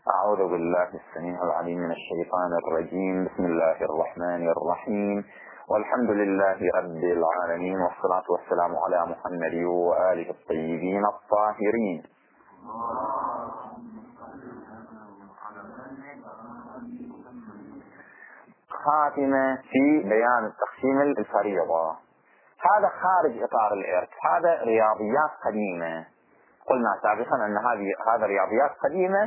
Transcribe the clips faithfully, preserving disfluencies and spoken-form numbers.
أعوذ بالله السميع العليم من الشيطان الرجيم. بسم الله الرحمن الرحيم، والحمد لله رب العالمين، والصلاة والسلام على محمد وآله الطيبين الطاهرين. خاتمة في بيان التقسيم الفريضة. هذا خارج إطار الإرث، هذا رياضيات قديمة. قلنا سابقا أن هذه هذا رياضيات قديمة،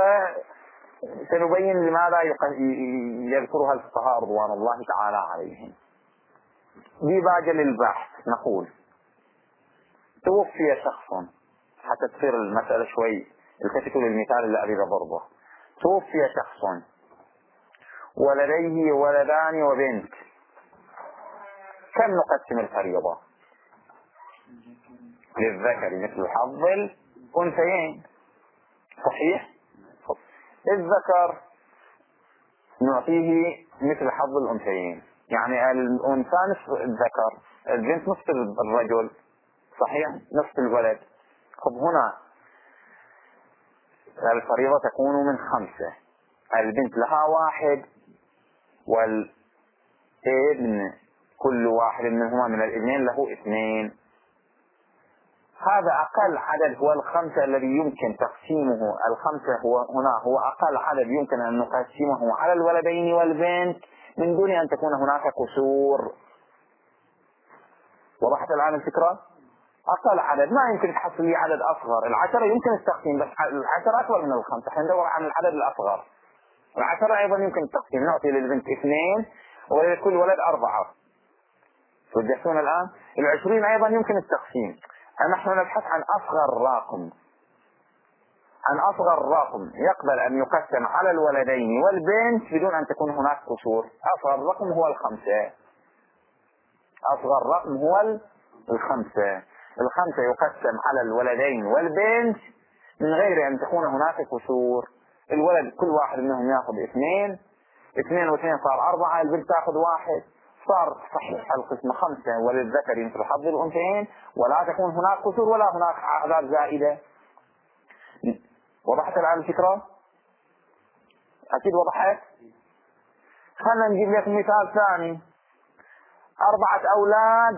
وسنبين لماذا يذكرها الفقهاء رضوان الله تعالى عليهم. ديباجة للبحث. نقول توفي شخص، حتى تصير المسألة شوي التفتوا للمثال اللي أريد ضربه. توفي شخص ولديه ولدان وبنت، كم نقسم الفريضة؟ للذكر مثل حظ الأنثيين، صحيح؟ الذكر نعطيه مثل حظ الأنثيين، يعني الأنثى نصف الذكر، البنت نصف الرجل، صحيح؟ نصف الولد. طب هنا الفريضة تكون من خمسة، البنت لها واحد والابن كل واحد منهما من الابنين له اثنين. هذا أقل عدد هو الخمسة الذي يمكن تقسيمه. الخمسة هو هنا هو أقل عدد يمكن أن نقسمه على الولدين والبنت من دون أن تكون هناك قصور. وضحت الآن الفكرة؟ أقل عدد ما يمكن تحصل لي عدد أصغر. العشرة يمكن التقسيم، بس العشرة أكبر من الخمسة، احنا ندور عن العدد الأصغر. العشرة أيضا يمكن التقسيم، نعطي للبنت اثنين ولكل ولد أربعة. توجهتون الآن؟ العشرين أيضا يمكن التقسيم. نحن نبحث عن أصغر رقم، عن أصغر رقم يقبل أن يقسم على الولدين والبنت بدون أن تكون هناك قصور. أصغر رقم هو الخمسة. أصغر رقم هو الخمسة. الخمسة يقسم على الولدين والبنت من غير أن تكون هناك قصور. الولد كل واحد منهم يأخذ اثنين، اثنين واثنين صار أربعة، البنت تأخذ واحد، صار صحيح القسم خمسة، وللذكر مثل حظ الأنثيين، ولا تكون هناك قصور ولا هناك أعداد زائدة. وضحت الآن الفكرة؟ أكيد وضحت؟ خلنا نجيب لك مثال ثاني. أربعة أولاد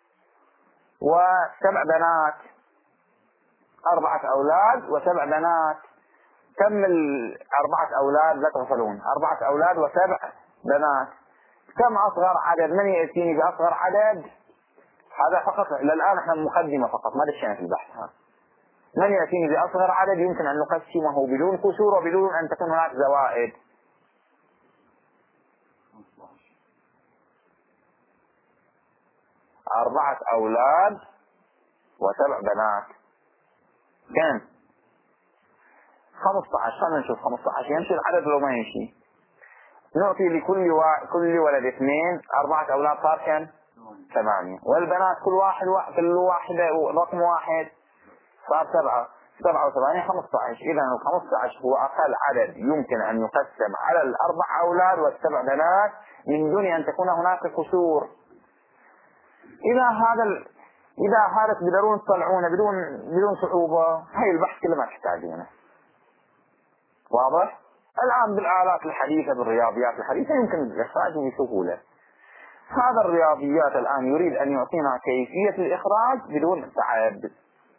وسبع بنات، أربعة أولاد وسبع بنات. كم الأربعة أولاد؟ لا تغفلون، أربعة أولاد وسبع بنات. كم أصغر عدد؟ من يأتيني بأصغر عدد؟ هذا فقط للآن احنا مقدمة فقط، ما دشينا في البحث. ها. من يأتيني بأصغر عدد يمكن أن نقسمه بدون كسور وبدون أن تكون هناك زوائد؟ أربعة أولاد وسبع بنات كم؟ خمسة عشر. خلنا نشوف خمسة عشر يمشي العدد لو ما يمشي. نعطي لكل و... كل ولد اثنين، أربعة أولاد صار كم؟ ثمانية. والبنات كل واحد و... كل واحدة رقم واحد صار سبعة. سبعة وثمانية خمسة عشر. إذا الخمسة عشر هو أقل عدد يمكن أن يقسم على الأربع أولاد والسبع بنات من دون أن تكون هناك قصور. إذا هذا ال... إذا هذا تقدرون تطلعونه بدون بدون صعوبة، هاي البحث كله ما تحتاجونه. واضح؟ الآن بالآلات الحديثة بالرياضيات الحديثة يمكن الإخراج بسهولة. هذا الرياضيات الآن يريد أن يعطينا كيفية الإخراج بدون تعب،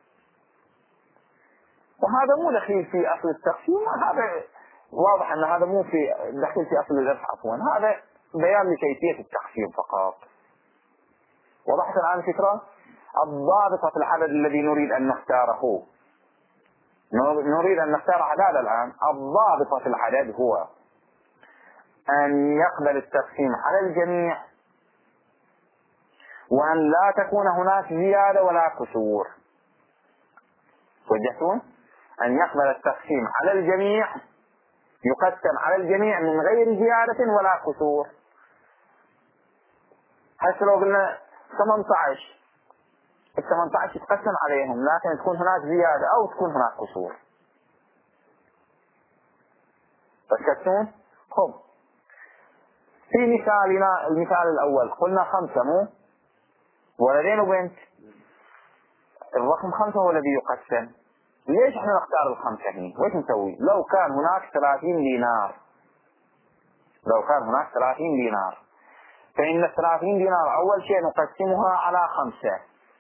وهذا مو دخيل في أصل التقسيم. هذا واضح أن هذا مو في دخيل في أصل الإرث عفوا، هذا بيان لكيفية التقسيم فقط. وضحت الآن الفكرة؟ الضابطة في العدد الذي نريد أن نختاره، نريد أن نختار عدد الآن. الضابطة في العدد هو أن يقبل التقسيم على الجميع، وأن لا تكون هناك زيادة ولا كسور. وجهتون؟ أن يقبل التقسيم على الجميع، يقسم على الجميع من غير زيادة ولا كسور. حتى لو قلنا ثمانية عشر، ال ثمانية عشر يتقسم عليهم لكن تكون هناك زيادة أو تكون هناك قصور. فكرتون؟ خب في مثالنا المثال الأول قلنا خمسة، مو ولدين وبنت، الرقم خمسة هو الذي يقسم. ليش احنا نختار الخمسة هنا؟ ويش نسوي؟ لو كان هناك ثلاثين دينار لو كان هناك ثلاثين دينار فإن الثلاثين دينار أول شيء نقسمها على خمسة.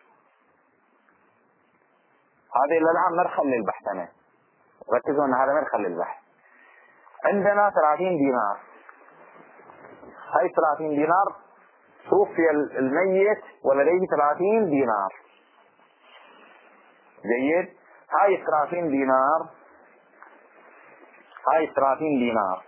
هذه الآن مدخل للبحث. أنا ركزوا أن هذا مدخل للبحث. عندنا ثلاثين دينار، هاي ثلاثين دينار توفي الميت ولديه ثلاثين دينار. جيد. هاي ثلاثين دينار هاي ثلاثين دينار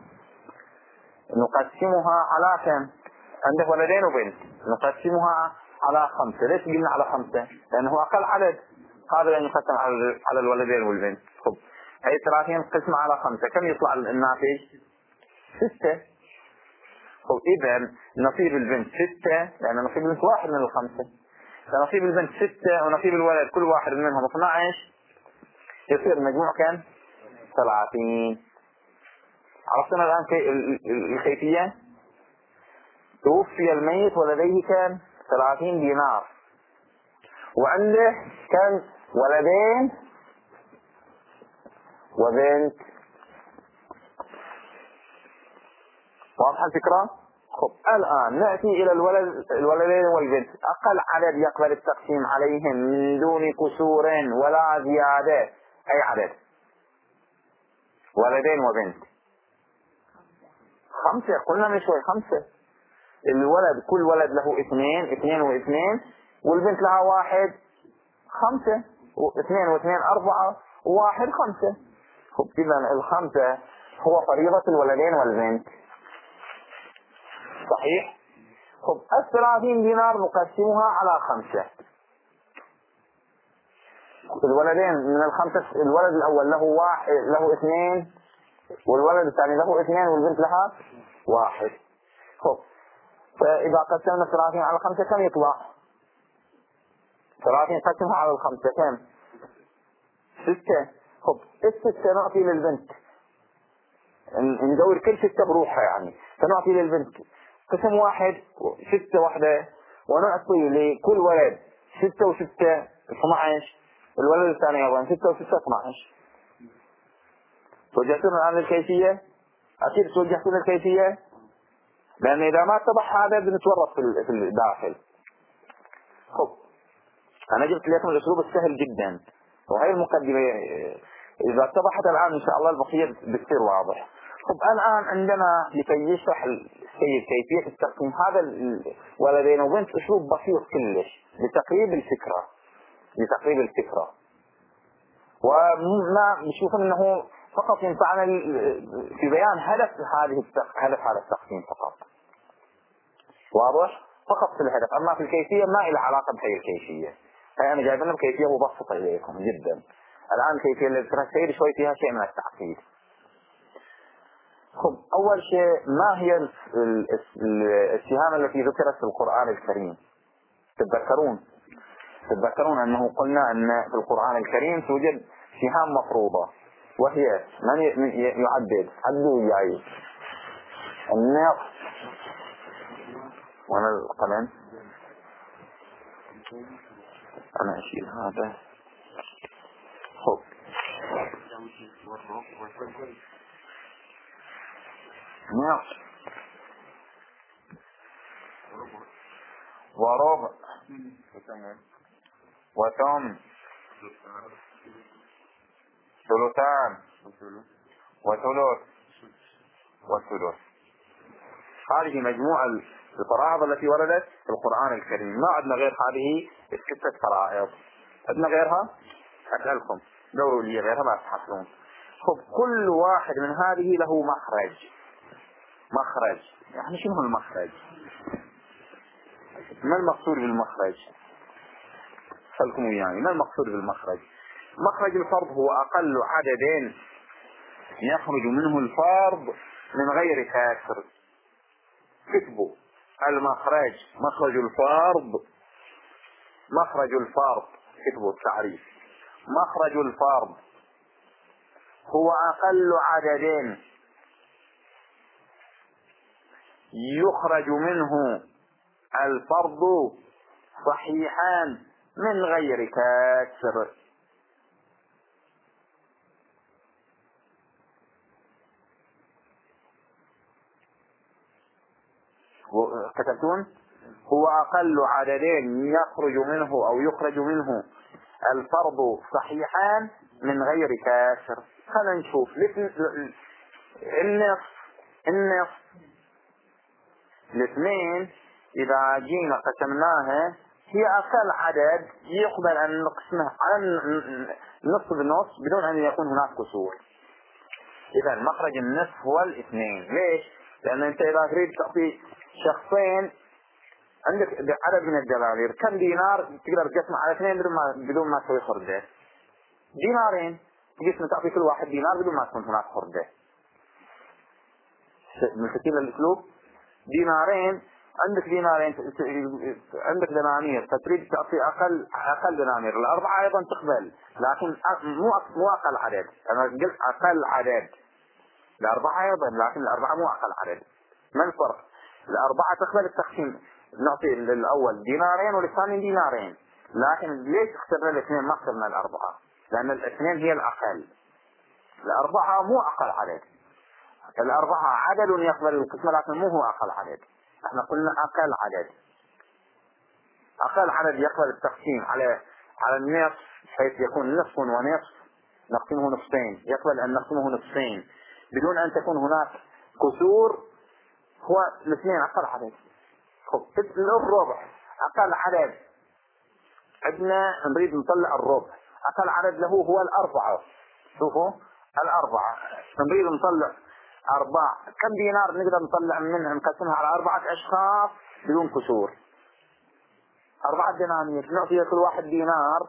نقسمها على كم؟ عندك ولدين وبنت، نقسمها على خمسة. ليش قلنا على خمسة؟ لأنه أقل عدد قابل أن يقسم على الولدين والبنت. خب هاي ثلاثين قسمة على خمسة، كم يطلع الناتج؟ ستة. خب إذا نصيب البنت ستة، لأن نصيب البنت واحد من الخمسة، فنصيب البنت ستة ونصيب الولد كل واحد منهم اثنا عشر، يصير المجموع كم؟ ثلاثين. عرفتنا الآن الكيفية؟ توفي الميت ولديه كم؟ ثلاثين دينار، وعنده كم؟ ولدين وبنت. واضحة الفكرة؟ خب الآن نأتي إلى الولد الولدين والبنت. أقل عدد يقبل التقسيم عليهم من دون كسور ولا زيادة أي عدد؟ ولدين وبنت خمسة. قلنا من شوي خمسة. الولد كل ولد له اثنين، اثنين واثنين، والبنت لها واحد، خمسة. واثنين واثنين أربعة، وواحد خمسة. خب إذا الخمسة هو فريضة الولدين والبنت. صحيح؟ خب الثلاثين دينار نقسمها على خمسة. الولدين من الخمسة، الولد الأول له واحد، له اثنين، والولد الثاني له اثنين، والبنت لها واحد. خب فإذا قسمنا الثلاثين على خمسة كم يطلع؟ ثلاثين قسمها على الخمسة كم؟ ستة. خب الستة نعطي للبنت، ندور كل ستة بروحها يعني، فنعطي للبنت قسم واحد ستة واحدة، ونعطي لكل ولد ستة وستة اثنا عشر، الولد الثاني أيضا ستة وستة اثنا عشر. توجهتون الآن للكيفية؟ أكيد توجهتون للكيفية، لأن إذا ما اتضح هذا بنتورط في الداخل. خب أنا جبت لكم الأسلوب السهل جدا، وهي المقدمة. إذا اتضحت الآن إن شاء الله البقية بتصير واضح. خب الآن عندنا لكي يشرح السيد كيفية التقسيم هذا الولدين وبنت أسلوب بسيط كلش لتقريب الفكرة لتقريب الفكرة وما نشوف أنه فقط ينفعنا في بيان هدف هذه هدف هذا التقسيم فقط. واضح؟ فقط في الهدف، أما في الكيفية ما إلى علاقة بهي الكيفية. هي أنا جايب لنا بكيفية مبسطة إليكم جدا. الآن الكيفية اللي بترسير شوي فيها شيء من التعقيد. خب أول شيء، ما هي السهام التي ذكرت في القرآن الكريم؟ تتذكرون تتذكرون أنه قلنا أن في القرآن الكريم توجد سهام مفروضة، وهي من يعدد عدوا وياي النقص. وانا القلم انا اشيل هذا. خب نقص وربع وثمن ثلثان وثلث وثلث. هذه مجموعة الفرائض التي وردت في القرآن الكريم. ما عندنا غير هذه الستة فرائض. عندنا غيرها؟ أسألكم دوروا لي غيرها ما تحصلون. خب كل واحد من هذه له مخرج. مخرج يعني شنو المخرج؟ ما المقصود بالمخرج؟ سألكم يعني ما المقصود بالمخرج؟ مخرج الفرض هو أقل عدد يخرج منه الفرض من غير كسر. كتبوا المخرج، مخرج الفرض، مخرج الفرض، كتبوا التعريف. مخرج الفرض هو أقل عدد يخرج منه الفرض صحيحا من غير كسر. كتبتون هو أقل عددين يخرج منه أو يخرج منه الفرض صحيحان من غير كاسر. خلينا نشوف النصف النصف الاثنين إذا جينا قسمناها هي أقل عدد يقبل أن نقسمها على نصف بنص بدون أن يكون هناك كسور. إذا مخرج النصف هو الاثنين. ليش؟ لأن أنت إذا تريد تعطي شخصين عندك عدد من الدنانير، كم دينار تقدر تقسمه على اثنين بدون ما بدون ما تسوي خردة؟ دينارين تقسم تعطي كل واحد دينار بدون ما تكون هناك خردة. ملتقين الأسلوب؟ دينارين عندك دينارين عندك دنانير فتريد تعطي أقل أقل دنانير، الأربعة أيضا تقبل لكن مو مو أقل عدد. أنا قلت أقل عدد، الأربعة أيضا لكن الأربعة مو أقل عدد. ما الفرق؟ الأربعة تقبل التقسيم، نعطي للأول دينارين والثاني دينارين، لكن ليش اخترنا الاثنين ما اخترنا الأربعة؟ لأن الاثنين هي الأقل، الأربعة مو أقل عدد. الأربعة عدد يقبل القسمة لكن مو هو أقل عدد. احنا قلنا أقل عدد، أقل عدد يقبل التقسيم على على النصف حيث يكون نصف ونصف نقسمه نصفين، يقبل أن نقسمه نصفين بدون أن تكون هناك كسور. هو الاثنين أقل عدد. خب الربع أقل عدد، عندنا نريد نطلع الربع، أقل عدد له هو الأربعة. شوفوا الأربعة نريد نطلع أربعة، كم دينار نقدر نطلع منها نقسمها على أربعة أشخاص بدون كسور؟ أربعة دنانير نعطي كل واحد دينار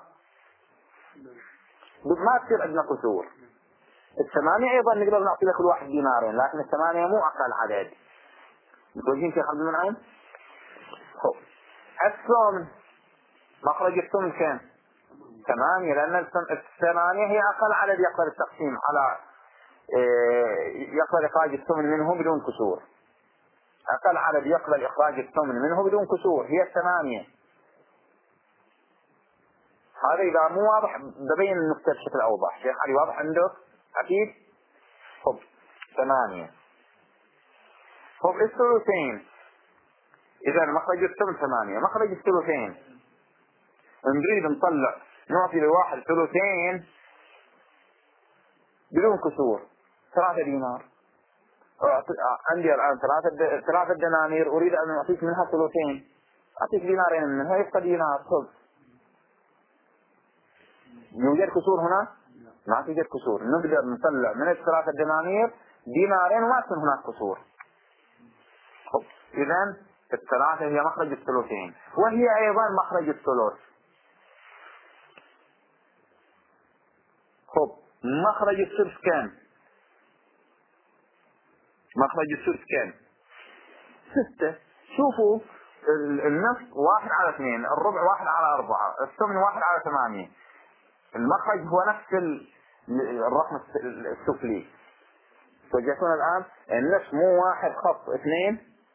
ما تصير عندنا كسور. الثمانية أيضا نقدر نعطي لكل واحد دينارين لكن الثمانية مو أقل عدد. متوجهين في خلف المنعم؟ الثمن مخرج الثمن كم؟ ثمانية، لأن الثمانية هي أقل عدد يقبل التقسيم على يقبل إخراج الثمن منه بدون كسور. أقل عدد يقبل إخراج الثمن منه بدون كسور هي الثمانية. هذا إذا مو واضح ببين النقطة بشكل أوضح. شيخ علي واضح عندك؟ أكيد؟ خب ثمانية. خب الثلثين، إذا مخرج الثمن ثمانية، مخرج الثلثين نريد نطلع نعطي لواحد ثلثين بدون كسور ثلاثة دينار. عندي الآن ثلاثة ثلاثة دنانير أريد أن أعطيك منها ثلثين، أعطيك دينارين منها يبقى دينار. خذ. يوجد كسور هنا؟ ما توجد كسور. نقدر نطلع من الثلاثة دنانير دينارين وما تكون هناك كسور. خب إذن الثلاثة هي مخرج الثلثين وهي أيضا مخرج الثلث. خب مخرج الثلث كم؟ مخرج الثلث كم؟ ستة. شوفوا النصف واحد على اثنين، الربع واحد على أربعة، الثمن واحد على ثمانية. المخرج هو نفس الرقم السفلي. توجهتون الآن؟ النصف مو واحد خط اثنين.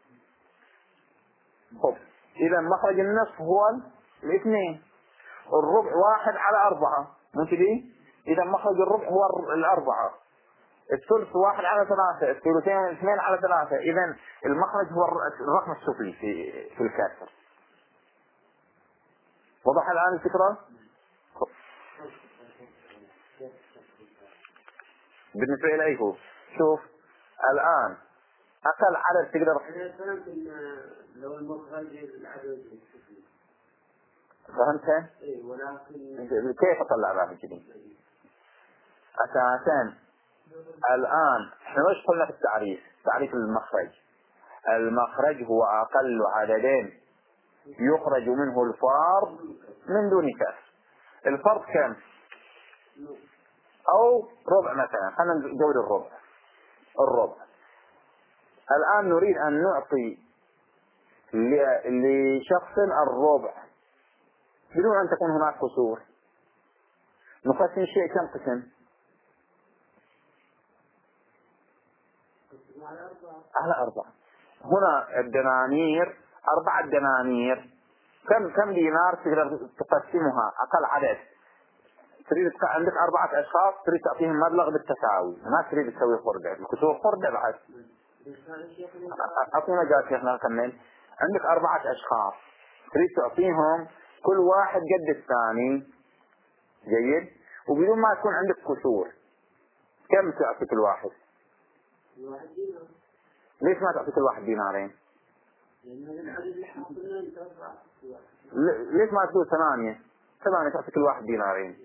خب إذا مخرج النصف هو الاثنين، الربع واحد على أربعة منتبه؟ إذا مخرج الربع هو الأربعة، الثلث واحد على ثلاثة، الثلثين اثنين على ثلاثة. إذا المخرج هو الرقم السفلي في في الكاسر. وضح الآن الفكرة؟ بالنسبة إليه هو شوف الآن أقل عدد تقدر. لو المخرج العدد السفلي فهمتها؟ إيه ولكن كيف أطلع بها كذي؟ أساسا الآن احنا وش قلنا في التعريف؟ تعريف المخرج، المخرج هو أقل عددين يخرج منه الفرض من دون كسر. الفرض كم؟ أو ربع مثلا، خلينا نقول الربع. الربع الآن نريد أن نعطي لشخص الربع بدون أن تكون هناك كسور. نقسم الشيء كم قسم؟ على أربعة. هنا الدنانير أربعة دنانير، كم كم دينار تقدر تقسمها أقل عدد؟ تريد عندك أربعة أشخاص تريد تعطيهم مبلغ بالتساوي، ما تريد تسوي خردة، الكسور خردة بعد. أعطينا مجال شيخنا نكمل. عندك أربعة أشخاص تريد تعطيهم كل واحد قد الثاني، جيد، وبدون ما يكون عندك كسور. كم تعطي كل واحد؟ واحد دينار. ليش ما تعطي كل واحد دينارين؟ ليش ما تقول ثمانية؟ ثمانية تعطي كل واحد دينارين.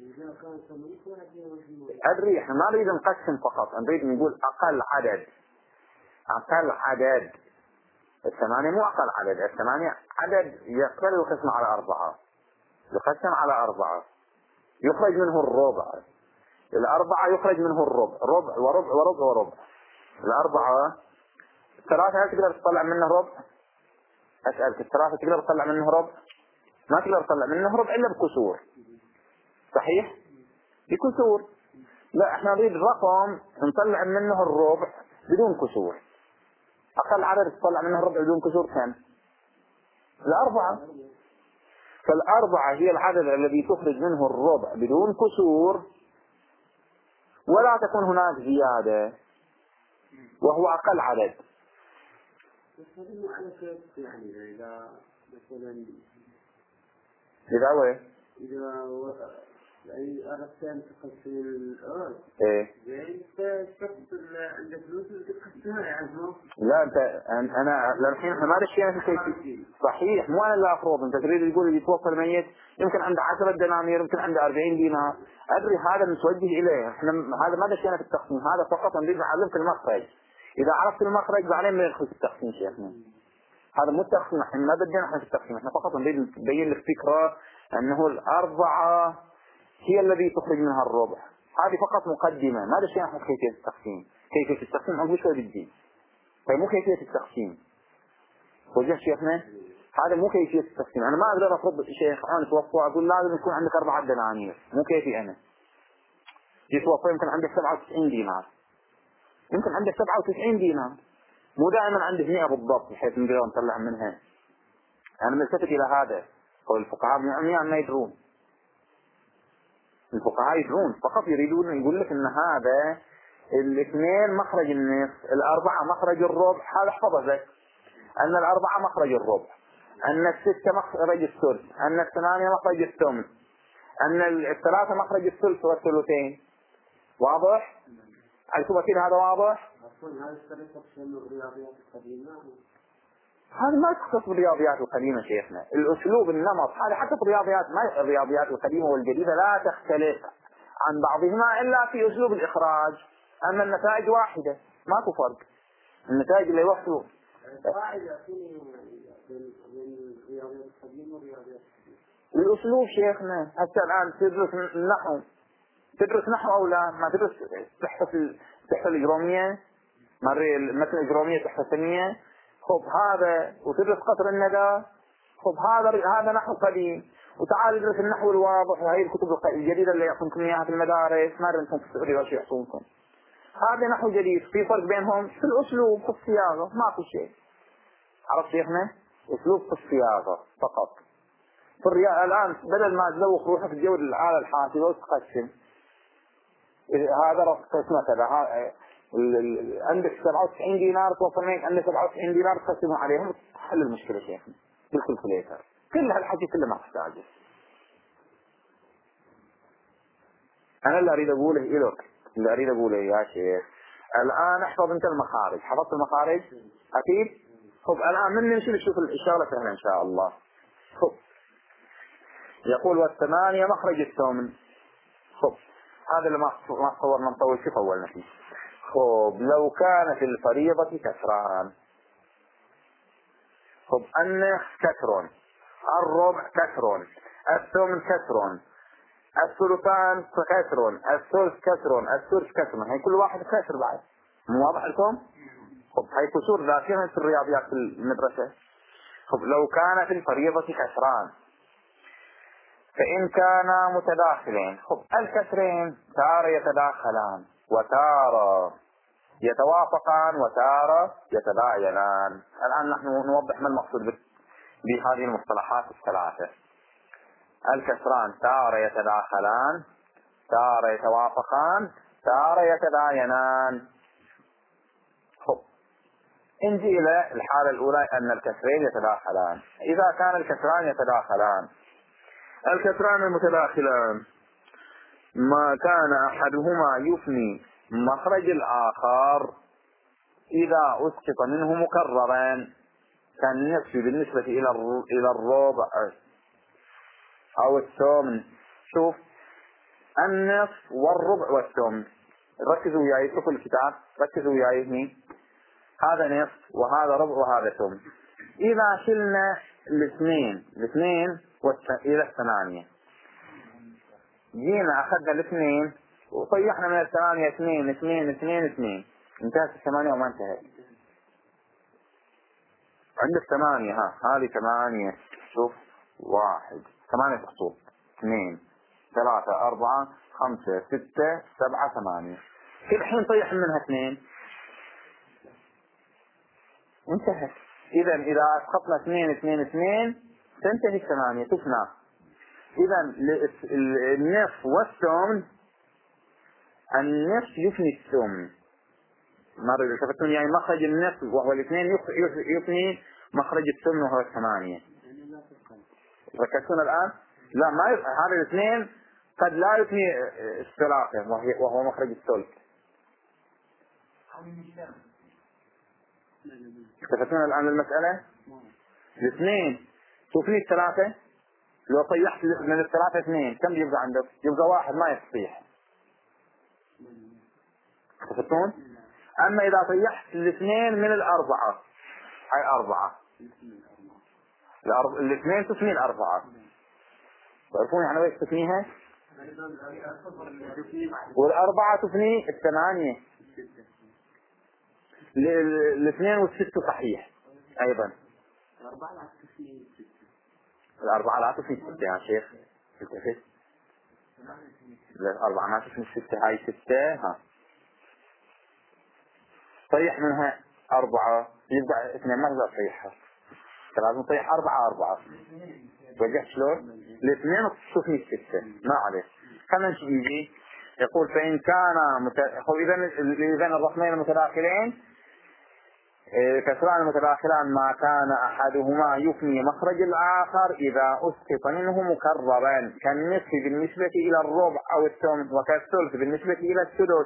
أدري احنا ما نريد نقسم فقط، نريد نقول أقل عدد. أقل عدد الثمانية مو أقل عدد، الثمانية عدد يقدر يقسم على أربعة، يقسم على أربعة يخرج منه الربع. الأربعة يخرج منه الربع، ربع وربع وربع وربع. الأربعة الثلاثة هل تقدر تطلع منه ربع؟ أسألك، الثلاثة تقدر تطلع منه ربع؟ ما تقدر تطلع منه ربع إلا بكسور، صحيح؟ بكسور. لا احنا نريد رقم نطلع منه الربع بدون كسور. أقل عدد تطلع منه الربع بدون كسور كم؟ الأربعة. فالأربعة هي العدد الذي تخرج منه الربع بدون كسور، ولا تكون هناك زيادة، وهو أقل عدد. يعني إذا مثلا إذا وين؟ إذا يعني أردت أن تقسم الأرض. إيه. زين تقسم عندك فلوس تقسمها يعني. لا أنت أنا للحين إحنا ما دشينا في الكيفية. صحيح، مو أنا اللي أفرض. أنت تريد تقول اللي يتوفى الميت يمكن عنده عشرة دنانير، يمكن عنده أربعين دينار. أدري هذا متوجه إليه. إحنا هذا ما دشينا في التقسيم، هذا فقط نريد نعلمك المخرج. إذا عرفت المخرج بعدين بندخل في التقسيم شيخنا. هذا مو التقسيم، إحنا ما بدنا إحنا في التقسيم، إحنا فقط نريد نبين لك فكرة أنه الأربعة هي الذي تخرج منها الربع. هذه فقط مقدمة، ما دشينا إحنا في كيفية التقسيم. كيفية التقسيم أقول شوي بالدين. طيب مو كيفية التقسيم. وجه شيخنا هذا مو كيفية التقسيم. أنا ما أقدر أفرض شيخ أنا توفى أقول لازم يكون عندك أربعة دنانير، مو كيفي أنا. يتوفى يمكن عندك سبعة وتسعين دينار، يمكن عندك سبعة وتسعين دينار، مو دائما عندك مئة بالضبط بحيث نقدر نطلع منها. أنا ملتفت إلى هذا. والفقهاء يعني ما يدرون، الفقهاء يدرون، فقط يريدون يقول لك إن هذا الاثنين مخرج النصف، الأربعة مخرج الربع. هذا احفظه ذلك، أن الأربعة مخرج الربع، أن الستة مخرج الثلث، أن الثمانية مخرج الثمن، أن الثلاثة مخرج الثلث والثلثين. واضح؟ عندكم أكيد هذا واضح؟ هذا ما يختص بالرياضيات القديمة شيخنا. الأسلوب النمط هذا حتى في الرياضيات، ما الرياضيات القديمة والجديدة لا تختلف عن بعضهما إلا في أسلوب الإخراج، أما النتائج واحدة، ماكو فرق. النتائج اللي وحده الأسلوب شيخنا. حتى الآن تدرس النحو، تدرس نحو أو لا؟ ما تدرس تحفظ تحفظ الإجرامية، مثل الإجرامية تحفظنية. خب هذا وتدرس قطر الندى. خب هذا هذا نحو قديم. وتعال ادرس النحو الواضح، وهي الكتب الجديدة اللي يعطونكم إياها في المدارس، ما أنتم في السعودية وش يعطونكم. هذا نحو جديد، في فرق بينهم في الأسلوب، في الصياغة، ماكو شيء. عرفت شيخنا؟ أسلوب في الصياغة فقط. في الرياء الآن بدل ما تذوق روحك في جو الآلة الحاسبة وتقسم، هذا قسمة كذا، عندك سبعة وتسعين دينار توصلين عندك سبعة وتسعين دينار تقسموا عليهم حل المشكلة شيخنا بالكالكوليتر. كل هالحكي كله ما تحتاجه. أنا اللي أريد أقوله إلك، اللي أريد أقوله يا شيخ الآن احفظ أنت المخارج. حفظت المخارج؟ أكيد. خب الآن من نمشي نشوف الإشارة سهلة إن شاء الله. خب يقول والثمانية مخرج الثمن. خب هذا اللي ما ما صورنا نطول شو طولنا فيه. خب لو كان في الفريضة كسران. خب النصف كسر، الربع كسر، الثمن كسر، الثلثان كسر، الثلث كسر، الثلث كسر. هي كل واحد كسر بعد. مو واضح لكم؟ خب هي كسور ذاتية في الرياضيات في المدرسة. خب لو كان في الفريضة كسران فإن كانا متداخلين. خب الكسرين تارة يتداخلان وتارة يتوافقان وتارة يتباينان. الآن نحن نوضح ما المقصود بهذه المصطلحات الثلاثة. الكسران تارة يتداخلان، تارة يتوافقان، تارة يتباينان. خب نجي إلى الحالة الأولى أن الكسرين يتداخلان. إذا كان الكسران يتداخلان، الكسران المتداخلان ما كان أحدهما يفني مخرج الآخر إذا أسقط منه مكررا كالنصف بالنسبة إلى إلى الربع أو الثمن. شوف النصف والربع والثمن، ركزوا وياي، شوفوا الكتاب، ركزوا وياي هني، هذا نصف وهذا ربع وهذا ثمن. إذا شلنا الاثنين الاثنين إلى الثمانية، جينا أخذنا الاثنين وطيحنا من الثمانية اثنين اثنين اثنين اثنين، انتهت الثمانية وما انتهت. عندك ثمانية، ها هذه ثمانية، شوف واحد، ثمانية خطوط، اثنين ثلاثة أربعة خمسة ستة سبعة ثمانية، في الحين طيح منها اثنين وانتهت. إذا إذا أسقطنا اثنين اثنين اثنين تنتهي الثمانية، تفنى. إذا النصف والثمن، النصف يفني الثمن، مرة التفتون يعني مخرج النصف وهو الاثنين يفني مخرج الثمن وهو الثمانية. ركزتون الآن؟ لا، ما يف... هذا الاثنين قد لا يفني الثلاثة وهو مخرج الثلث. التفتون الآن المسألة؟ الاثنين تفني الثلاثة، لو طيحت من الثلاثة اثنين كم يبقى عندك؟ يبقى واحد ما يصيح. تفتون؟ أما إذا طيحت الاثنين من الأربعة، هاي أربعة، الأرب... الاثنين تفني الأربعة، تعرفون يعني ويش تفنيها؟ والأربعة تفني الثمانية، الاثنين والستة صحيح أيضا. الأربعة لا تفني الستة يا شيخ، التفت، الأربعة ما تفني الستة، هاي ستة، ها طيح منها أربعة يبقى اثنين، ما تقدر تطيحها، لازم تطيح أربعة أربعة. وجهت شلون؟ الاثنين تفني الستة، ما عليه. خلنا نشوف. يقول فإن كان مت... إذا إذا الرقمين المتداخلين كسران المتداخلان ما كان أحدهما يفني مخرج الآخر إذا أسقط منه مكررا كالنصف بالنسبة إلى الربع أو الثمن وكالثلث بالنسبة إلى السدس.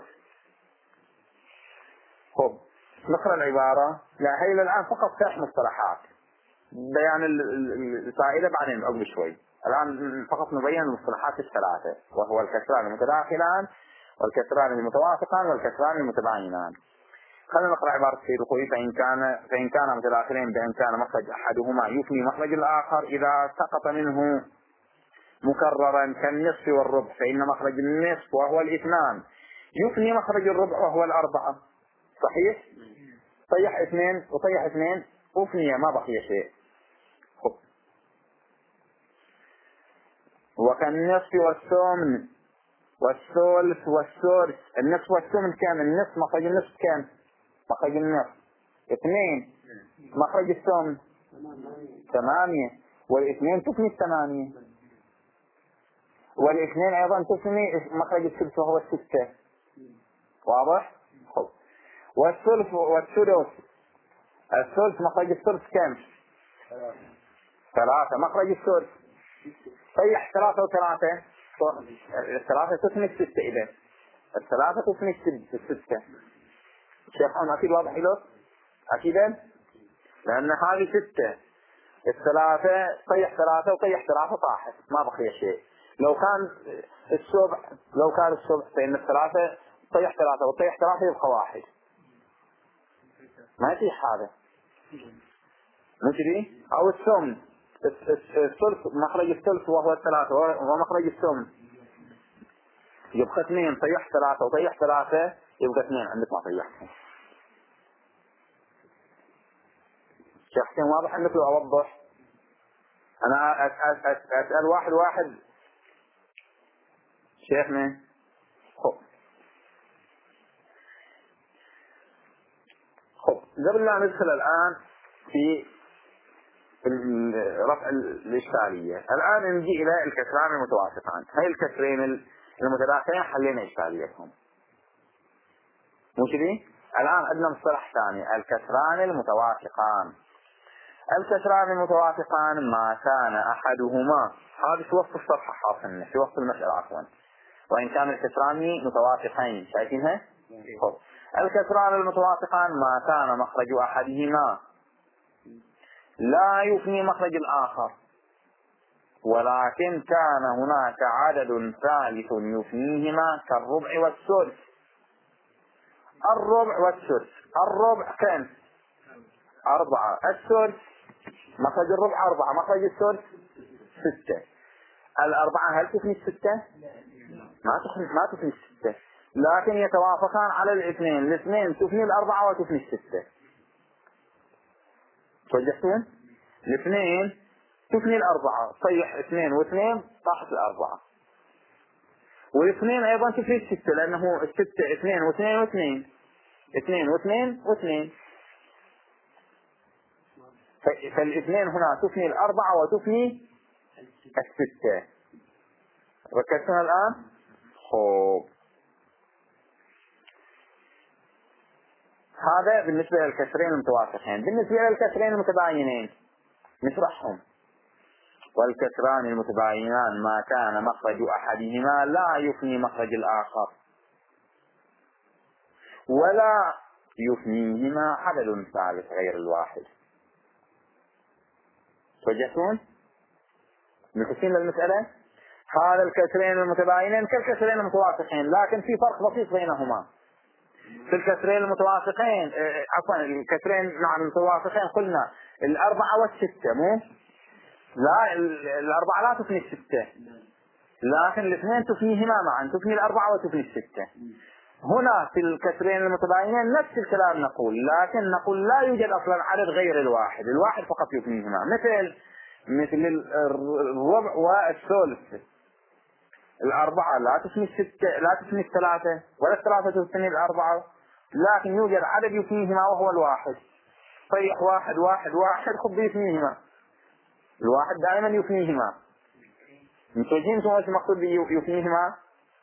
خب نقرأ العبارة. لا هي الآن فقط شرح مصطلحات، بيان الفائدة بعدين قبل شوي. الآن فقط نبين المصطلحات الثلاثة، وهو الكسران المتداخلان والكسران المتوافقان والكسران المتباينان. خلينا نقرأ عبارة السيد الخوي. فإن كان فإن كان متداخلين بأن كان مخرج أحدهما يفني مخرج الآخر إذا سقط منه مكررا كالنصف والربع فإن مخرج النصف وهو الاثنان يفني مخرج الربع وهو الأربعة. صحيح؟ طيح اثنين وطيح اثنين أفني، ما بقي شيء. خب. وكالنصف والثمن والثلث والثلث. النصف والثمن كام؟ النصف مخرج النصف كام؟ مخرج النصف اثنين، مخرج الثمن ثمانية، والاثنين تفني الثمانية، والاثنين ايضا تفني مخرج الثلث وهو الستة. واضح؟ خب. والثلث والثلث، الثلث مخرج الثلث كم؟ ثلاثة، مخرج الثلث طيح ثلاثة وثلاثة، الثلاثة تفني الستة. إذا الثلاثة تفني الستة. شيخ أنا أكيد واضح له؟ أكيدا، لأن هذه ستة، الثلاثة طيح ثلاثة وطيح ثلاثة طاحت، ما بقي شيء. لو كان السبع لو كان السبع فإن الثلاثة طيح ثلاثة وطيح ثلاثة يبقى واحد، ما يصيح هذا، مو كذي؟ أو الثمن، الثلث مخرج الثلث وهو الثلاثة ومخرج الثمن يبقى اثنين، طيح ثلاثة وطيح ثلاثة يبقى اثنين، عندك ما طيحهم. شيخ كان واضح عندك؟ لو أوضح أنا أسأل, أسأل واحد واحد شيخنا. خب خب قبل لا ندخل الآن في رفع الإشكالية، الآن نجي إلى الكسران المتوافقان. هاي الكسرين المتداخلين حلينا إشكاليتهم، مو كذي؟ الآن عندنا مصطلح ثاني، الكسران المتوافقان. الكسران المتوافقان ما كان أحدهما، هذا في وسط الصفحة حاصلنا في وسط المسألة عفوا، وإن كان الكسران متوافقين، شايفينها؟ خب. الكسران المتوافقان ما كان مخرج أحدهما لا يفني مخرج الآخر، ولكن كان هناك عدد ثالث يفنيهما كالربع والثلث. الربع والثلث، الربع كم؟ أربعة، الثلث مخرج الربع أربعة، مخرج الثلث ستة. الأربعة هل تفني الستة؟ ما تفني ما تفني الستة، لكن يتوافقان على الاثنين، الاثنين تفني الأربعة وتفني الستة. توجهتون؟ الاثنين تفني الأربعة، صيح اثنين واثنين طاحت الأربعة، والاثنين أيضا تفني الستة، لأنه الستة اثنين واثنين واثنين، اثنين واثنين واثنين، فالاثنين هنا تفني الأربعة وتفني الستة. ركزتنا الآن؟ خوب. هذا بالنسبة للكسرين المتوافقين. بالنسبة للكسرين المتباينين نشرحهم. والكسران المتباينان ما كان مخرج أحدهما لا يفني مخرج الآخر، ولا يفنيهما عدد ثالث غير الواحد. توجهتون؟ متفقين للمسألة؟ هذا الكسرين المتباينين كالكسرين المتوافقين، لكن في فرق بسيط بينهما. في الكسرين المتوافقين عفوا الكسرين نعم المتوافقين قلنا الأربعة والستة، مو لا الأربعة لا تفني الستة، لكن الاثنين تفنيهما معا، تفني الأربعة وتفني الستة. هنا في الكسرين المتباينين نفس الكلام نقول، لكن نقول لا يوجد أصلا عدد غير الواحد، الواحد فقط يفنيهما، مثل مثل الربع والثلث. الأربعة لا تفني الستة، لا تفني الثلاثة، ولا الثلاثة تفني الأربعة، لكن يوجد عدد يفنيهما وهو الواحد. صيح واحد واحد واحد خذ يفنيهما، الواحد دائما يفنيهما. متوجهين شو المقصود يفنيهما؟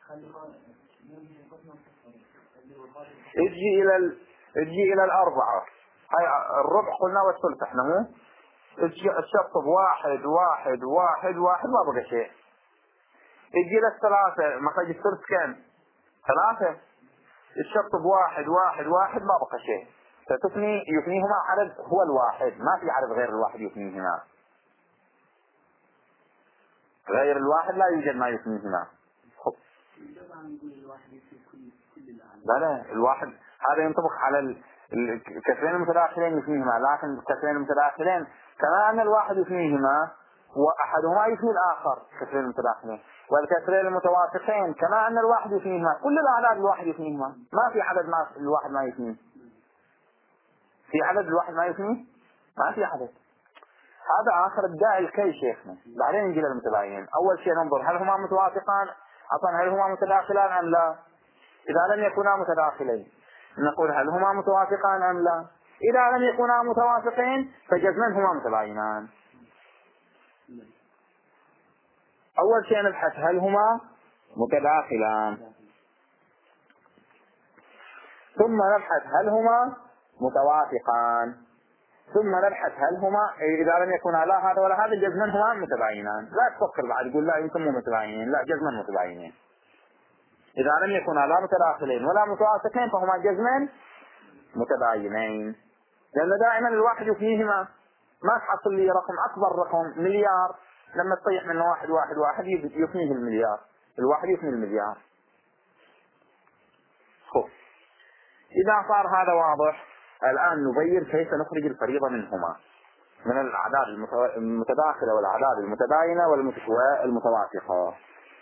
اجي الى ال... اجي الى الأربعة، هاي الربع قلنا والثلث احنا مو؟ اجي الشطب واحد واحد واحد واحد ما بقى شيء. اجي الى الثلاثة، مخرج الثلث كم؟ ثلاثة. الشطب واحد واحد واحد ما بقى شيء، فتفني يفنيهما عدد هو الواحد، ما في عدد غير الواحد يفنيهما، غير الواحد لا يوجد ما يفنيهما. لا لا الواحد هذا ينطبق على الكسرين المتداخلين يفنيهما، لكن الكسرين المتداخلين كما أن الواحد يفنيهما وأحدهما يفني الآخر كسرين المتداخلين، والكسرين المتوافقين كما أن الواحد يفنيهما، كل الأعداد الواحد يفنيهما، ما في عدد ما الواحد ما يفنيه. في عدد الواحد ما يفنيه؟ ما في عدد. هذا آخر الداعي الكي شيخنا. بعدين نجي للمتباينين. أول شيء ننظر هل هما متوافقان، عفوا هل هما متداخلان أم لا. إذا لم يكونا متداخلين نقول هل هما متوافقان أم لا. إذا لم يكونا متوافقين فجزما هما متباينان. أول شيء نبحث هل هما متداخلان، ثم نبحث هل هما متوافقان، ثم نبحث هل هما إذا لم يكونا لا هذا ولا هذا جزما هما متباينان. لا تفكر بعد تقول لا يمكن مو متباينين، لا جزما متباينين. إذا لم يكونا لا متداخلين ولا متوافقين فهما جزما متباينين، لأن دائما الواحد يفنيهما. ما تحصل لي رقم أكبر رقم مليار لما تطيح منه واحد واحد واحد يفنيه المليار، الواحد يفني المليار. خف. إذا صار هذا واضح الآن نبين كيف نخرج الفريضة منهما، من الأعداد المتداخلة والأعداد المتباينة والمتوافقة.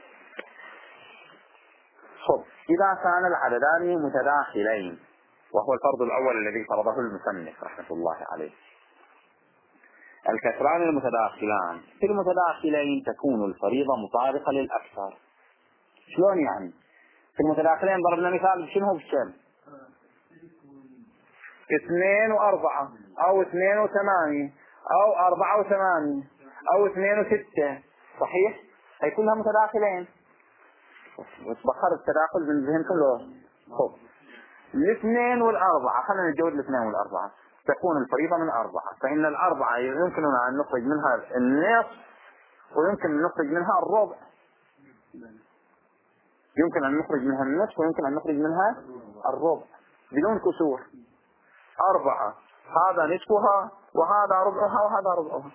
خب. إذا كان العددان متداخلين، وهو الفرض الأول الذي فرضه المصنف رحمة الله عليه، الكسران المتداخلان، في المتداخلين تكون الفريضة مطابقة للأكثر. شلون يعني؟ في المتداخلين ضربنا مثال بشنو بشن؟ اثنين وأربعة أو اثنين وثمانية أو أربعة وثمانية أو اثنين وستة، صحيح؟ هي كلها متداخلين. وتبخر التداخل من ذهن كله. خب. الاثنين والأربعة، خلينا نتجوز الاثنين والأربعة، تكون الفريضة من أربعة، فإن الأربعة يمكننا أن نخرج منها النصف ويمكن أن نخرج منها الربع، يمكن أن نخرج منها النصف ويمكن أن نخرج منها الربع بدون كسور. أربعة هذا نصفها وهذا ربعها وهذا ربعها.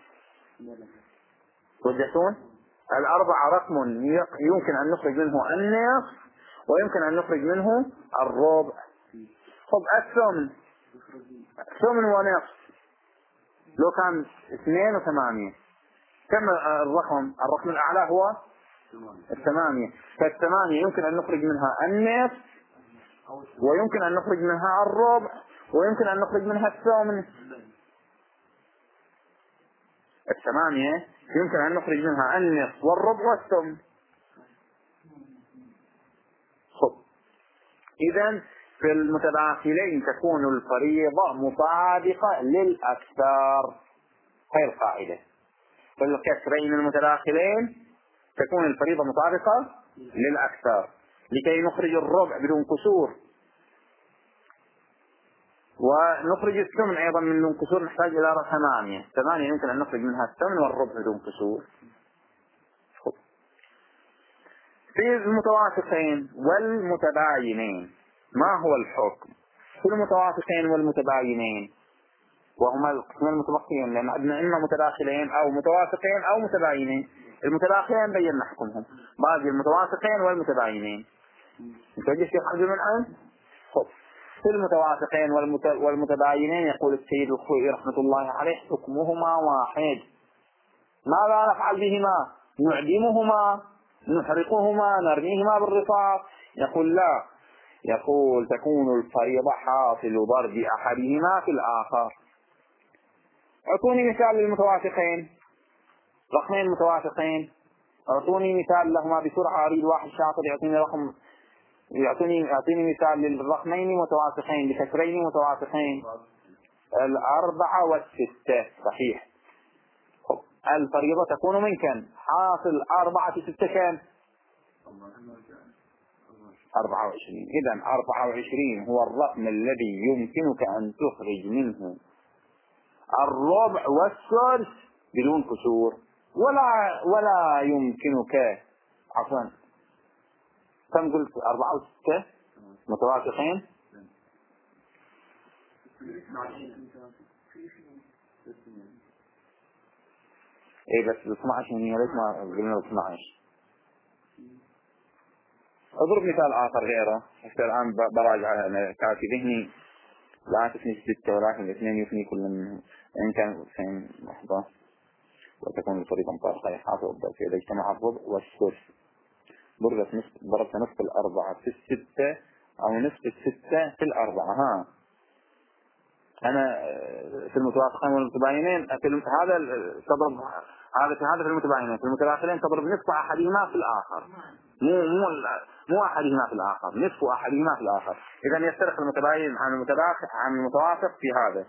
وجدتون؟ الأربعة رقم يمكن أن نخرج منه النصف ويمكن أن نخرج منه الربع. طب الثمن، ثمن ونصف لو كان اثنين وثمانية، كم الرقم؟ الرقم الأعلى هو الثمانية، فالثمانية يمكن أن نخرج منها النصف ويمكن أن نخرج منها الربع ويمكن أن نخرج منها الثمن. الثمانية يمكن أن نخرج منها النصف والربع والثمن. خب إذن في المتداخلين تكون الفريضة مطابقة للأكثر، هي القاعدة. في الكسرين المتداخلين تكون الفريضة مطابقة للأكثر. لكي نخرج الربع بدون كسور ونخرج الثمن أيضا من دون كسور نحتاج إلى ثمانية. ثمانية يمكن أن نخرج منها الثمن والربع بدون كسور. في المتوافقين والمتباينين ما هو الحكم؟ في المتوافقين والمتباينين وهما القسمين المتبقيين، لأن عندنا إما متداخلين أو متوافقين أو متباينين. المتداخلين بينا حكمهم، باقي المتوافقين والمتباينين. نتوجه شيخ عبد المنعم. في المتوافقين والمتباينين يقول السيد الخوئي رحمة الله عليه حكمهما واحد. ماذا نفعل بهما؟ نعدمهما، نحرقهما، نرميهما بالرصاص؟ يقول لا، يقول تكون الفريضة حاصل ضرب أحدهما في الآخر. اعطوني مثال للمتوافقين، رقمين متوافقين، اعطوني مثال لهما بسرعة، أريد واحد شاطر يعطيني رقم، يعطيني يعطيني مثال للرقمين متوافقين بكسرين متوافقين. الأربعة والستة صحيح. الفريضة تكون من كم؟ حاصل أربعة ستة كم؟ أربعة وعشرين. إذن أربعة وعشرين هو الرقم الذي يمكنك أن تخرج منه الربع والثلث بدون كسور، ولا ولا يمكنك عفوا كم قلت؟ أربعة وستة متوافقين. ايه بس اثني عشر هي ليش ما قلنا اثني عشر؟ اضرب مثال اخر غيره، حتى الان براجع انا كافي ذهني لا تثني ستة ولكن الاثنين يثني كل منهم ان كان اثنين لحظة وتكون الطريقة مطابقة حاصل الضرب إذا اجتمع الربع والثلث. ضربت نصف ضربت نصف الأربعة في الستة أو نصف الستة في الأربعة. ها أنا في المتوافقين والمتباينين هذا تضرب هذا في هذا في المتباينين، في المتداخلين تضرب نصف أحدهما في الآخر، مو مو مو أحدهما في الآخر، نصف أحدهما في الآخر. إذا يفترق المتباين عن المتداخل عن المتوافق في هذا.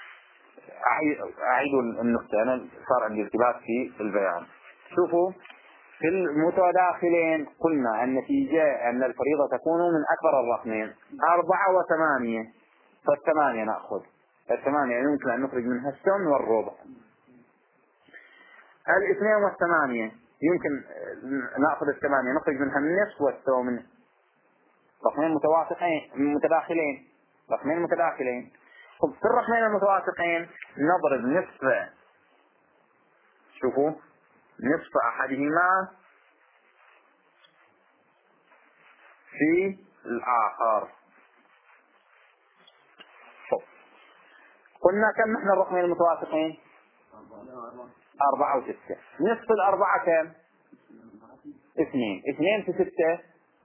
أعيد النقطة، أنا صار عندي ارتباط في البيان. شوفوا في المتداخلين قلنا النتيجة أن الفريضة تكون من أكبر الرقمين أربعة وثمانية، فالثمانية نأخذ الثمانية يمكن أن نخرج منها الثمن والربع. الاثنين والثمانية يمكن نأخذ الثمانية نخرج منها النصف والثمن. رقمين متوافقين متداخلين، رقمين متداخلين. في الرقمين المتوافقين نضرب نصف، شوفوا نصف أحدهما في الآخر. قلنا كم نحن الرقمين المتوافقين؟ أربعة وستة. نصف الأربعة كم؟ اثنين. اثنين في ستة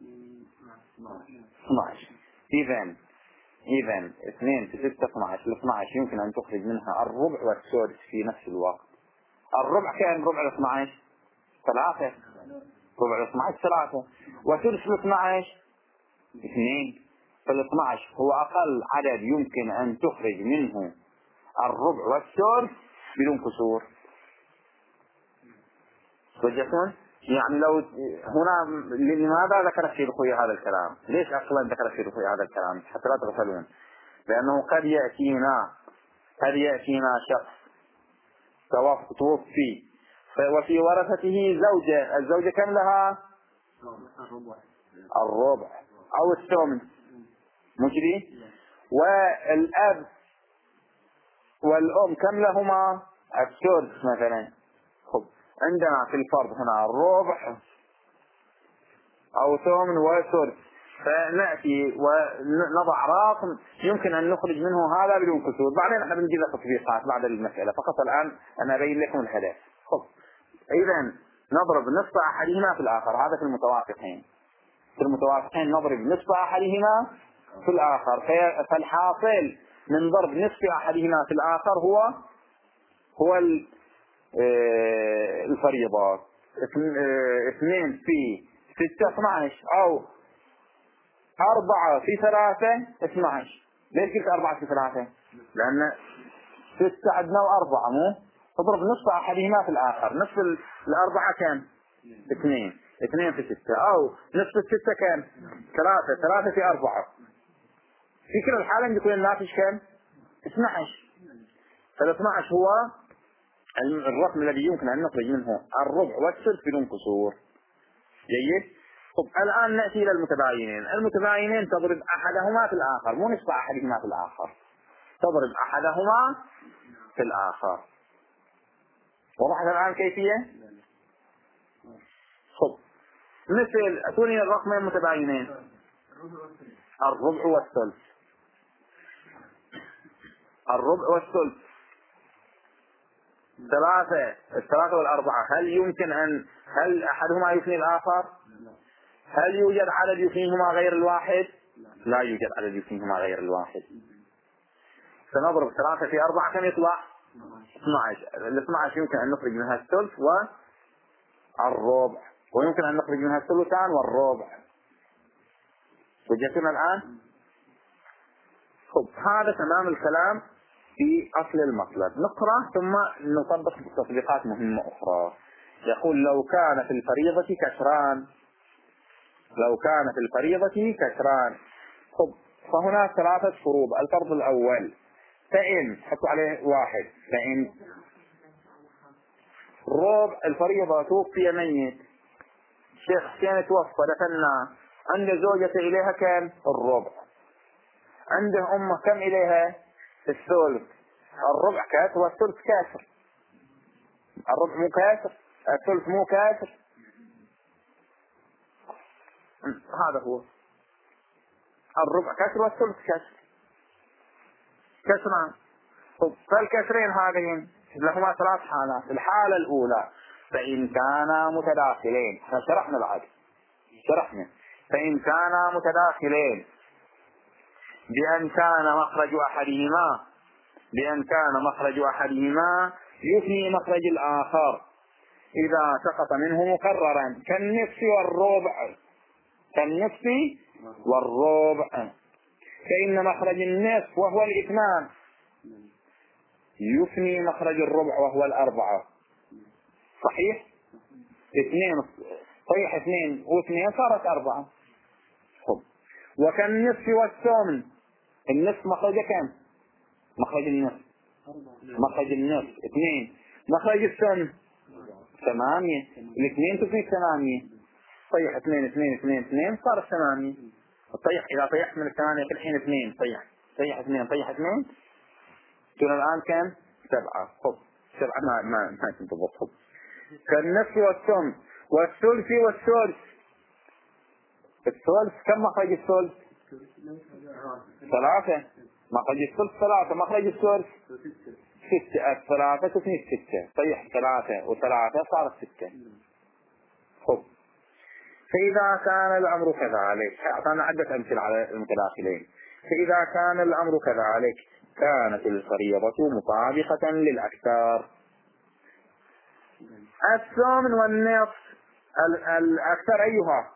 اثنى عشر. إذن إذن اثنين في ستة اثنى عشر. الاثنى عشر يمكن أن تخرج منها الربع والسدس في نفس الوقت. الربع كم؟ ربع الاثنى عشر ثلاثة. ربع الاثنى عشر ثلاثة. وثلث الاثنى عشر اثنين. فالاثنى عشر هو أقل عدد يمكن أن تخرج منه الربع والسدس بدون كسور. وجدتون؟ يعني لو هنا لماذا ذكر الشيخ الخوي هذا الكلام؟ ليش أصلا ذكر الشيخ الخوي هذا الكلام؟ حتى لا تغفلون، لأنه قد يأتينا قد يأتينا شخص توفي وفي ورثته زوجة، الزوجة كم لها؟ الربع أو الثمن، مو كذي؟ والأب والأم كم لهما؟ السدس مثلا. خب عندنا في الفرض هنا الربع أو ثمن وسدس، فنأتي ونضع رقم يمكن أن نخرج منه هذا بدون كسور. بعدين احنا بنجيب تطبيقات بعد المسألة، فقط الآن أنا أبين لكم الهدف. خب إذا نضرب نصف أحدهما في الآخر، هذا في المتوافقين. في المتوافقين نضرب نصف أحدهما في الآخر، فالحاصل من ضرب نصف أحدهما في الآخر هو هو الفريضات. اثنين في ستة اثنى عشر أو أربعة في ثلاثة اثنى عشر. ليش قلت أربعة في ثلاثة؟ لأن ستة عندنا وأربعة، مو تضرب نصف أحدهما في الآخر. نصف الأربعة كم؟ اثنين. اثنين في ستة، أو نصف الستة كم؟ ثلاثة. ثلاثة في أربعة. في كل الحالة يكون الناتج كم؟ اثنى عشر. فالاثنى عشر هو الرقم الذي يمكن أن نخرج منه الربع والثلث بدون كسور. جيد. طب الآن نأتي إلى المتباينين. المتباينين تضرب أحدهما في الآخر، مو نصف أحدهما في الآخر، تضرب أحدهما في الآخر. وضحت الآن كيفية؟ خب مثل أتوني الرقمين المتباينين، الربع والثلث. الربع والثلث ثلاثة، الثلاثة والأربعة، هل يمكن أن هل أحدهما يفني الآخر؟ هل يوجد عدد يفنيهما غير الواحد؟ لا يوجد عدد يفنيهما غير الواحد. سنضرب ثلاثة في أربعة كم يطلع؟ اثنى عشر. ال اثنى عشر يمكن أن نخرج منها الثلث والربع، ويمكن أن نخرج منها الثلثان والربع. وجدتنا الآن؟ خب هذا تمام الكلام في أصل المطلب. نقرأ ثم نطبق تطبيقات مهمة أخرى. يقول لو كان في الفريضة كسران، لو كان في الفريضة كسران. خب فهنا ثلاثة فروض. الفرض الأول، فإن حطوا عليه واحد، فإن ربع الفريضة توفي ميت، الشيخ حسين توفى دفناه، عند زوجته إليها كم؟ الربع. عنده أمه كم إليها؟ الثلث. الربع كاسر والثلث كاسر. الربع مو كاسر، الثلث مو كاسر. هذا هو الربع كسر والثلث كسر، كسران. فالكسرين هذين لهما ثلاث حالات. الحالة الأولى فإن كانا متداخلين، احنا شرحنا بعد شرحنا فإن كانا متداخلين بأن كان مخرج أحدهما بأن كان مخرج أحدهما يفني مخرج الآخر إذا سقط منه مكررا كالنصف والربع، كالنصف والربع. فإن مخرج النصف وهو الاثنان يفني مخرج الربع وهو الأربعة. صحيح؟ اثنين صحيح، اثنين واثنين صارت أربعة. خب وكالنصف والثمن، النصف مخرج كم؟ مخرج النصف مخرج النصف اثنين، مخرج الثمن ثمانية. الاثنين تفني ثمانية. طيح اثنين اثنين اثنين اثنين صار ثمانية. طيح إذا طيحت من الثمانية في الحين اثنين، طيح طيح اثنين طيح اثنين تكون الآن كم؟ سبعة. خب سبعة ما ما ما تنضبط. خب كالنصف والثمن والثلث والثلث. الثلث كم مخرج الثلث؟ ثلاثة. مخرج الثلث ثلاثة. مخرج الثلث ستة. الثلاثة تثني الستة. طيح ثلاثة وثلاثة صارت ستة. خب فإذا كان الأمر كذلك، أعطانا عدة أمثلة على المتداخلين. فإذا كان الأمر كذلك كانت الفريضة مطابقة للأكثر. الثمن والنصف الأكثر أيها؟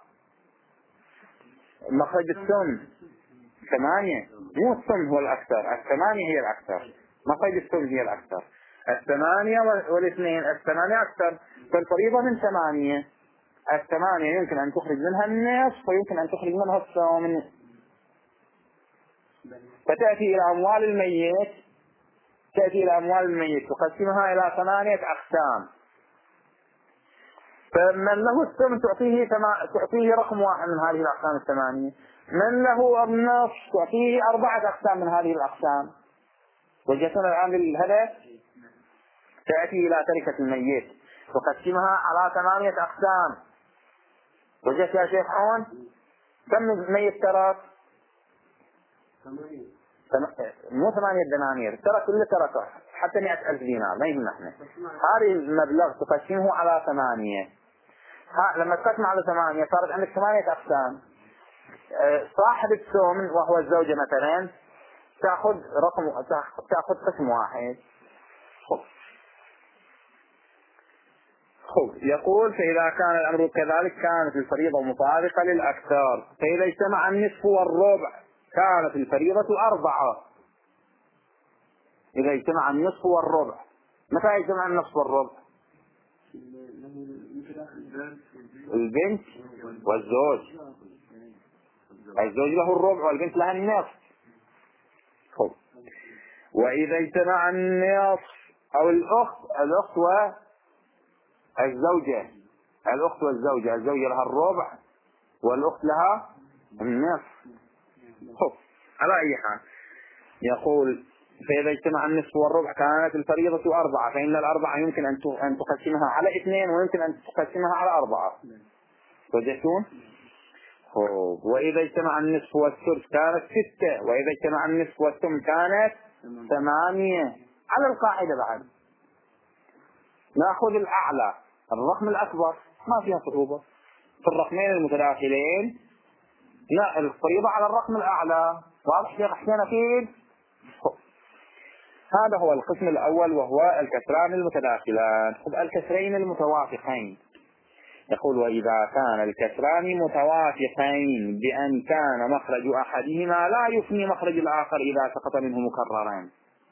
مخرج الثمن ثمانية، مو الثمن هو الأكثر، الثمانية هي الأكثر. مخرج الثمن هي الأكثر. الثمانية والاثنين، الثمانية أكثر، فالفريضة من ثمانية. الثمانية يمكن أن تخرج منها النصف ويمكن أن تخرج منها الثمن. فتأتي إلى أموال الميت تأتي إلى أموال الميت تقسمها إلى ثمانية أقسام. فمن له الثمن تعطيه تعطيه رقم واحد من هذه الأقسام الثمانية، من له النصف تعطيه أربعة أقسام من هذه الأقسام. وجدتنا الآن الهدف تأتي إلى تركة الميت تقسمها على ثمانية أقسام. وجدت يا شيخ عون كم ميت ترك؟ مو ثمانية دنانير، ترك كله تركه حتى مئة ألف دينار ما يهم احنا. هذه المبلغ تقسمه على ثمانية. ها لما تقسم على ثمانية صارت عندك ثمانية أقسام. صاحب الثمن وهو الزوجة مثلا تأخذ رقم تأخذ قسم واحد. خب يقول فإذا كان الأمر كذلك كانت الفريضة مطابقة للأكثر، فإذا اجتمع النصف والربع كانت الفريضة أربعة. إذا اجتمع النصف والربع، متى يجتمع النصف والربع؟ البنت والزوج. الزوج له الربع والبنت لها النصف. خب وإذا اجتمع النصف أو الأخت الأخت والزوجة الأخت والزوجة الزوجة لها الربع والأخت لها النصف. خب على أي حال يقول فإذا اجتمع النصف والربع كانت الفريضة أربعة، فإن الأربعة يمكن أن تقسمها على اثنين ويمكن أن تقسمها على أربعة. وجدتون؟ وإذا اجتمع النصف والثلث كانت ستة، وإذا اجتمع النصف والثمن كانت ثمانية. على القاعدة بعد نأخذ الأعلى الرقم الأكبر ما فيها صعوبة في الرقمين المتداخلين. لا الفريضة على الرقم الأعلى. واضح شيخ حسين أكيد؟ هذا هو القسم الأول وهو الكسران المتداخلان. خذ الكسرين المتوافقين. يقول وإذا كان الكسران متوافقين بأن كان مخرج أحدهما لا يفني مخرج الآخر إذا سقط منه مكرران،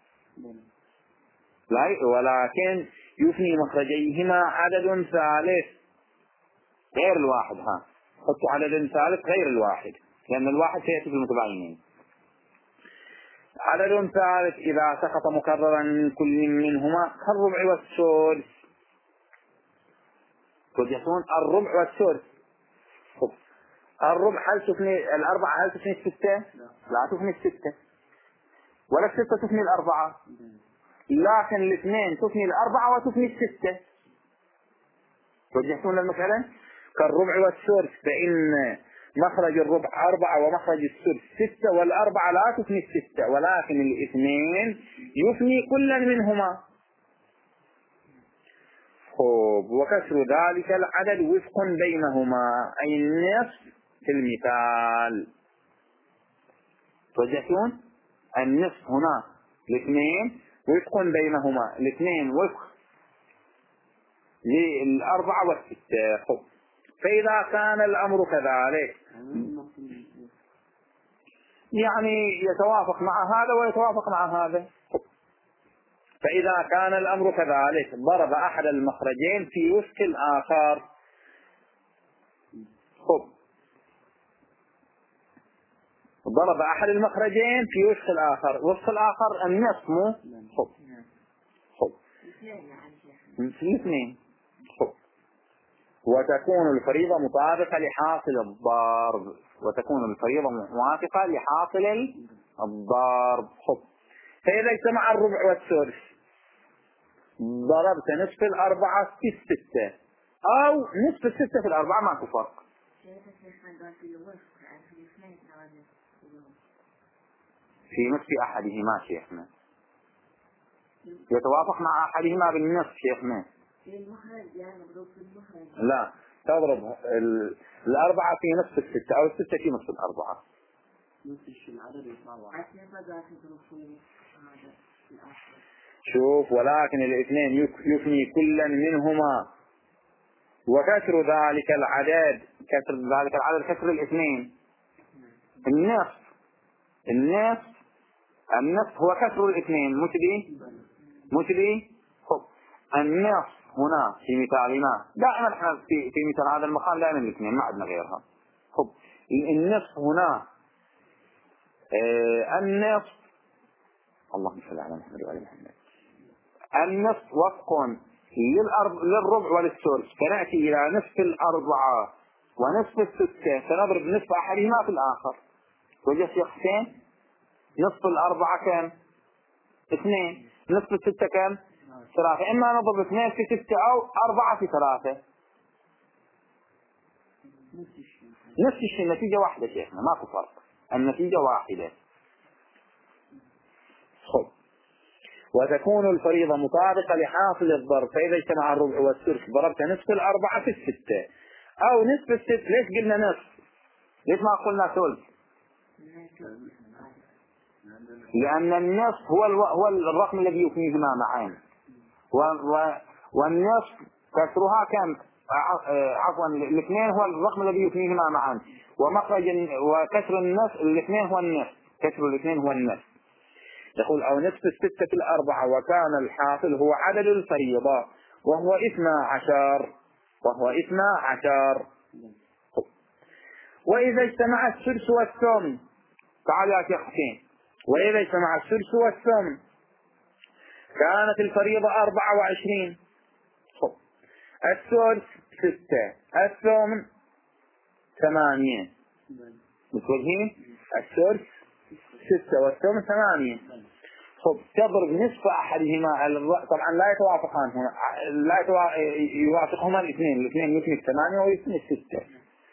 لا ولكن يفني مخرجيهما عدد ثالث غير الواحد. ها حطوا عدد ثالث غير الواحد لأن الواحد سيأتي في المتباينين. عدد ثالث إذا سقط مكررا من كل منهما كالربع والثلث. تجسون الربع والثلث. الربع هل تفني الأربعة هل تفني الستة؟ لا تفني الستة ولا الستة تفني الأربعة، لكن الاثنين تفني الأربعة وتفني الستة. تجسون المسألة كالربع والثلث فإن مخرج الربع أربعة ومخرج الثلث ستة، والأربعة لا تفني الستة ولكن الاثنين يفني كل منهما. خب وكسر ذلك العدد وفق بينهما أي النصف في المثال. توجهون النصف هنا الاثنين وفق بينهما الاثنين وفق للأربعة والستة. خب فإذا كان الأمر كذلك يعني يتوافق مع هذا ويتوافق مع هذا. فإذا كان الأمر كذلك ضرب أحد المخرجين في وفق الآخر. خب ضرب أحد المخرجين في وفق الآخر. وفق الآخر النصف مو خب خب في الاثنين. خب وتكون الفريضة مطابقة لحاصل الضرب وتكون الفريضة موافقة لحاصل الضرب. خب فإذا اجتمع الربع والثلث ضربت نصف الأربعة في الستة أو نصف الستة في الأربعة ما تفرق. في نصف أحدهما شيخنا يتوافق مع أحدهما بالنصف شيخنا. لا تضرب الأربعة في نصف الستة أو الستة في نصف الأربعة. شوف ولكن الاثنين يفني كلا منهما وكسر ذلك العدد كسر ذلك العدد كسر الاثنين. النصف النصف النصف هو كسر الاثنين مش دي مش دي. خب النصف هنا في مثال ما دائما احنا في في مثال هذا المقام دائما الاثنين ما عندنا غيرها. خب النصف هنا اه النصف اللهم صل على محمد وعلى محمد النصف وفق للربع وللثلث، فنأتي إلى نصف الأربعة ونصف الستة فنضرب نصف أحدهما في الآخر. وجه شيخ حسين نصف الأربعة كم؟ اثنين. نصف الستة كم؟ ثلاثة. إما نضرب اثنين في ستة أو أربعة في ثلاثة. نفس الشيء النتيجة واحدة شيخنا ما في فرق، النتيجة واحدة. خب وتكون الفريضة مطابقة لحاصل الضرب، فإذا اجتمع الربع والثلث ضربت نصف الأربعة في الستة أو نصف الست. ليش قلنا نصف؟ ليش ما قلنا ثلث؟ لأن النصف هو الو... هو الرقم الذي يفنيهما معا، و... و... والنصف كسرها كم؟ عفوا الاثنين هو الرقم الذي يفنيهما معا، ومخرج وكسر النصف الاثنين هو النصف، كسر الاثنين هو النصف. يقول أو نصف الستة في الأربعة وكان الحاصل هو عدد الفريضة وهو اثنا عشر وهو اثنا عشر. وإذا اجتمع الثلث والثمن، تعال يا شيخ حسين، وإذا اجتمع الثلث والثمن كانت الفريضة أربعة وعشرين. الثلث ستة، الثمن ثمانية. متوجهين؟ الثلث ستة والثمن ثمانية. خب تضرب نصف أحدهما، طبعا لا يتوافقان هنا، لا يوافقهما الاثنين، الاثنين يثني الثمانية ويثني الستة.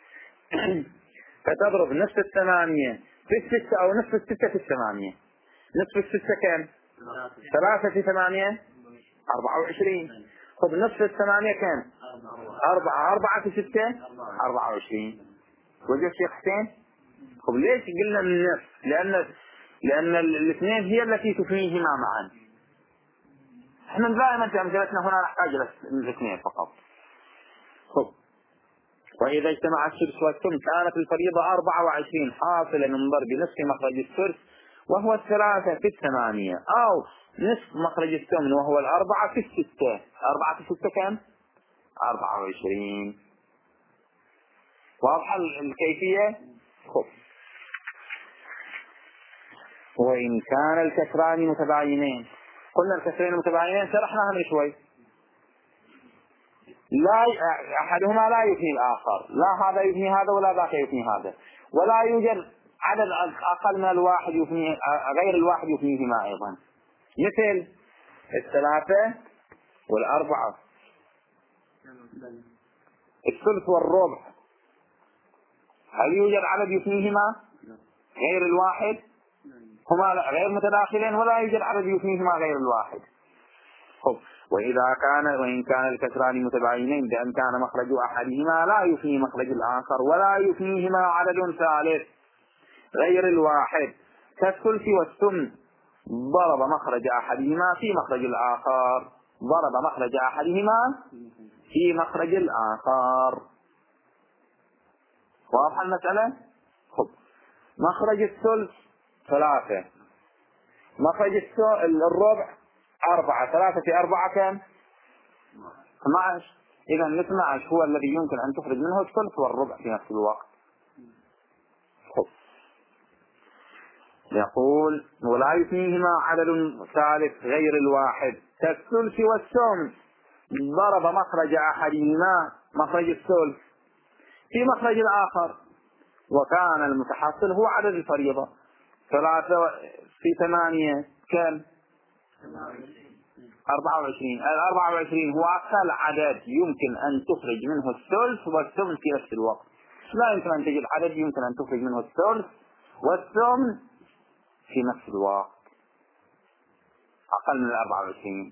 فتضرب نصف الثمانية في الستة أو نصف الستة في الثمانية. نصف الستة كم؟ ثلاثة في ثمانية أربعة وعشرين. خب نصف الثمانية كم؟ أربعة. أربعة في ستة أربعة وعشرين. وجه شيخ حسين؟ خب ليش قلنا النصف؟ لأن لأن الاثنين هي التي تفنيهما معا. احنا دائما في أمثلتنا هنا نحتاج الاثنين فقط. خب وإذا اجتمع الثلث والثمن كانت الفريضة أربعة وعشرين حاصلة من ضرب نصف مخرج الثلث وهو الثلاثة في الثمانية أو نصف مخرج الثمن وهو الأربعة في الستة. أربعة في الستة كم؟ أربعة وعشرين. واضحة الكيفية؟ خب وإن كان الكسران متباينين، قلنا الكسرين متباينين شرحناها من شوي، لا أحدهما لا يفني الآخر، لا هذا يفني هذا ولا ذاك يفني هذا، ولا يوجد عدد أقل من الواحد يفني غير الواحد يفنيهما أيضا، مثل الثلاثة والأربعة، الثلث والربع، هل يوجد عدد يفنيهما غير الواحد؟ هما غير متداخلين ولا يوجد عدد يفنيهما غير الواحد. خب وإذا كان وإن كان الكسران متباينين بأن كان مخرج أحدهما لا يفني مخرج الآخر ولا يفنيهما عدد ثالث غير الواحد كالثلث والثمن ضرب مخرج أحدهما في مخرج الآخر، ضرب مخرج أحدهما في مخرج الآخر. واضح المسألة؟ خب مخرج الثلث ثلاثة، مخرج الربع أربعة، ثلاثة في أربعة كم؟ اثنا عشر. إذا الاثنى عشر هو الذي يمكن أن تخرج منه الثلث والربع في نفس الوقت. خب يقول ولا يفنيهما عدد ثالث غير الواحد كالثلث والثمن ضرب مخرج أحدهما مخرج الثلث في مخرج الآخر وكان المتحصل هو عدد الفريضة. ثلاثة في ثمانية كم؟ أربعة وعشرين. الأربعة وعشرين هو أقل عدد يمكن أن تخرج منه الثلث والثمن في نفس الوقت. لا يمكن أن تجد عدد يمكن أن تخرج منه الثلث والثمن في نفس الوقت أقل من الأربعة وعشرين.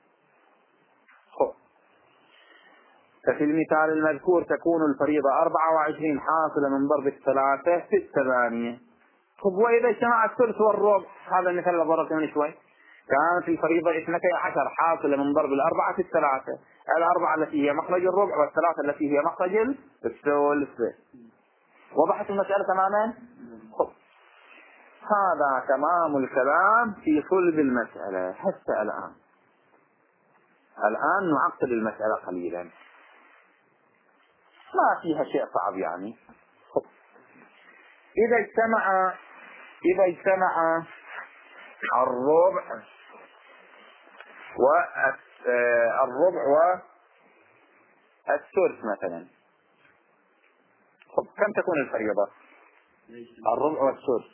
ففي المثال المذكور تكون الفريضة أربعة وعشرين حاصلة من ضرب الثلاثة في الثمانية. طب وإذا اجتمع الثلث والربع، هذا المثال اللي ضربته من شوي، كانت الفريضة اثنتي عشر حاصلة من ضرب الأربعة في الثلاثة، الأربعة التي هي مخرج الربع والثلاثة التي هي مخرج الثلث. وضحت المسألة تماما؟ خب هذا تمام الكلام في صلب المسألة. حتى الآن الآن نعقد المسألة قليلا، ما فيها شيء صعب يعني. إذا اجتمع إذا اجتمع الربع والربع والثلث مثلا، كم تكون الفريضة؟ الربع والثلث،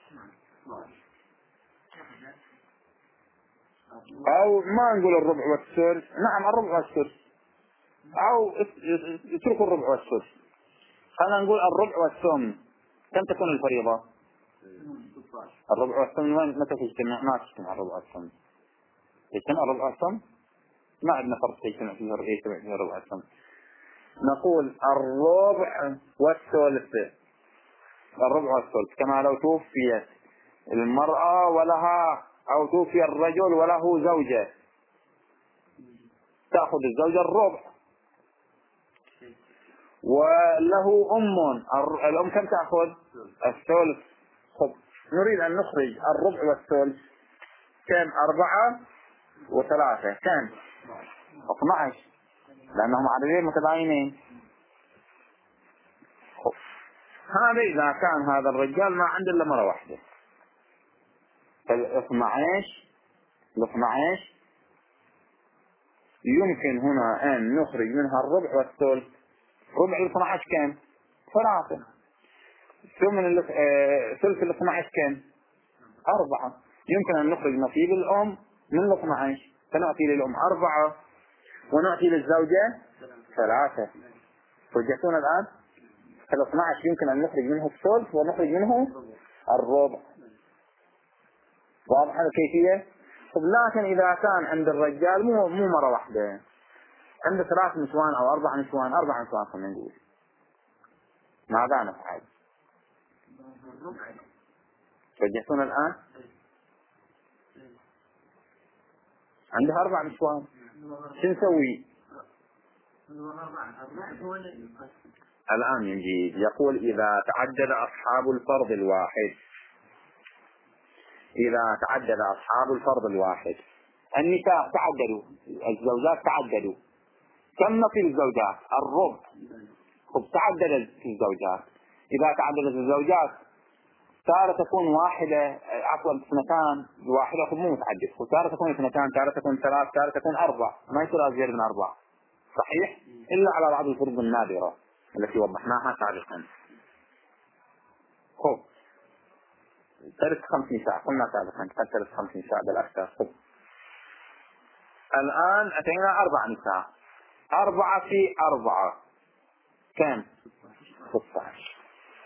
أو ما نقول الربع والثلث، نعم الربع والثلث، أو اتركوا الربع والثلث، خلينا نقول الربع والثمن. كم تكون الفريضة؟ الربع والثمن وين متى تجتمع؟ ما تجتمع الربع والثمن. يجتمع الربع والثمن؟ ما عندنا فرق يجتمع فيه يجتمع فيه الربع والثمن. نقول الربع والثلث، الربع والثلث كما لو توفيت المرأة ولها، أو توفي الرجل وله زوجة، تأخذ الزوجة الربع، وله أم، الأم كم تأخذ؟ الثلث. خب نريد أن نخرج الربع والثلث، كم؟ أربعة وثلاثة، كم؟ اثنا عشر، لأنهم عددين متباينين. هذا إذا كان هذا الرجال ما عنده إلا مرة واحدة، فالاثنى عشر الاثنى عشر يمكن هنا أن نخرج منها الربع والثلث. ربع الاثنى عشر كم؟ ثلاثة. ثمن ثلث الاثنى عشر كم؟ أربعة. يمكن أن نخرج نصيب الأم من الاثنى عشر، فنعطي للأم أربعة ونعطي للزوجة ثلاثة. توجهتون الآن؟ الاثنى عشر يمكن أن نخرج منه الثلث ونخرج منه الربع. واضح هذا كيفية؟ لكن إذا كان عند الرجال مو مو مرة واحدة، عند ثلاث نسوان أو أربع نسوان، أربع نسوان خلينا نقول، ماذا نفعل؟ توجهتون الآن؟ عندها أربع نسوان، شو نسوي؟ الآن يجي يقول إذا تعدد أصحاب الفرض الواحد، إذا تعدد أصحاب الفرض الواحد، النساء تعددوا، الزوجات تعددوا، كم نصيب الزوجات؟ الربع. خب تعددت الزوجات، إذا تعددت الزوجات تارة تكون واحدة، عفوا اثنتان، واحدة خب مو متعدد، تارة تكون اثنتان، تارة تكون ثلاث، تارة تكون أربع، ما يصير أزيد من أربع، صحيح؟ إلا على بعض الفروض النادرة التي وضحناها سابقا. خب ثلاث خمس نساء قلنا سابقا، ثلاث خمس نساء بالأكثر. خب الآن أتينا أربع نساء، أربعة في أربعة كم؟ ستة عشر.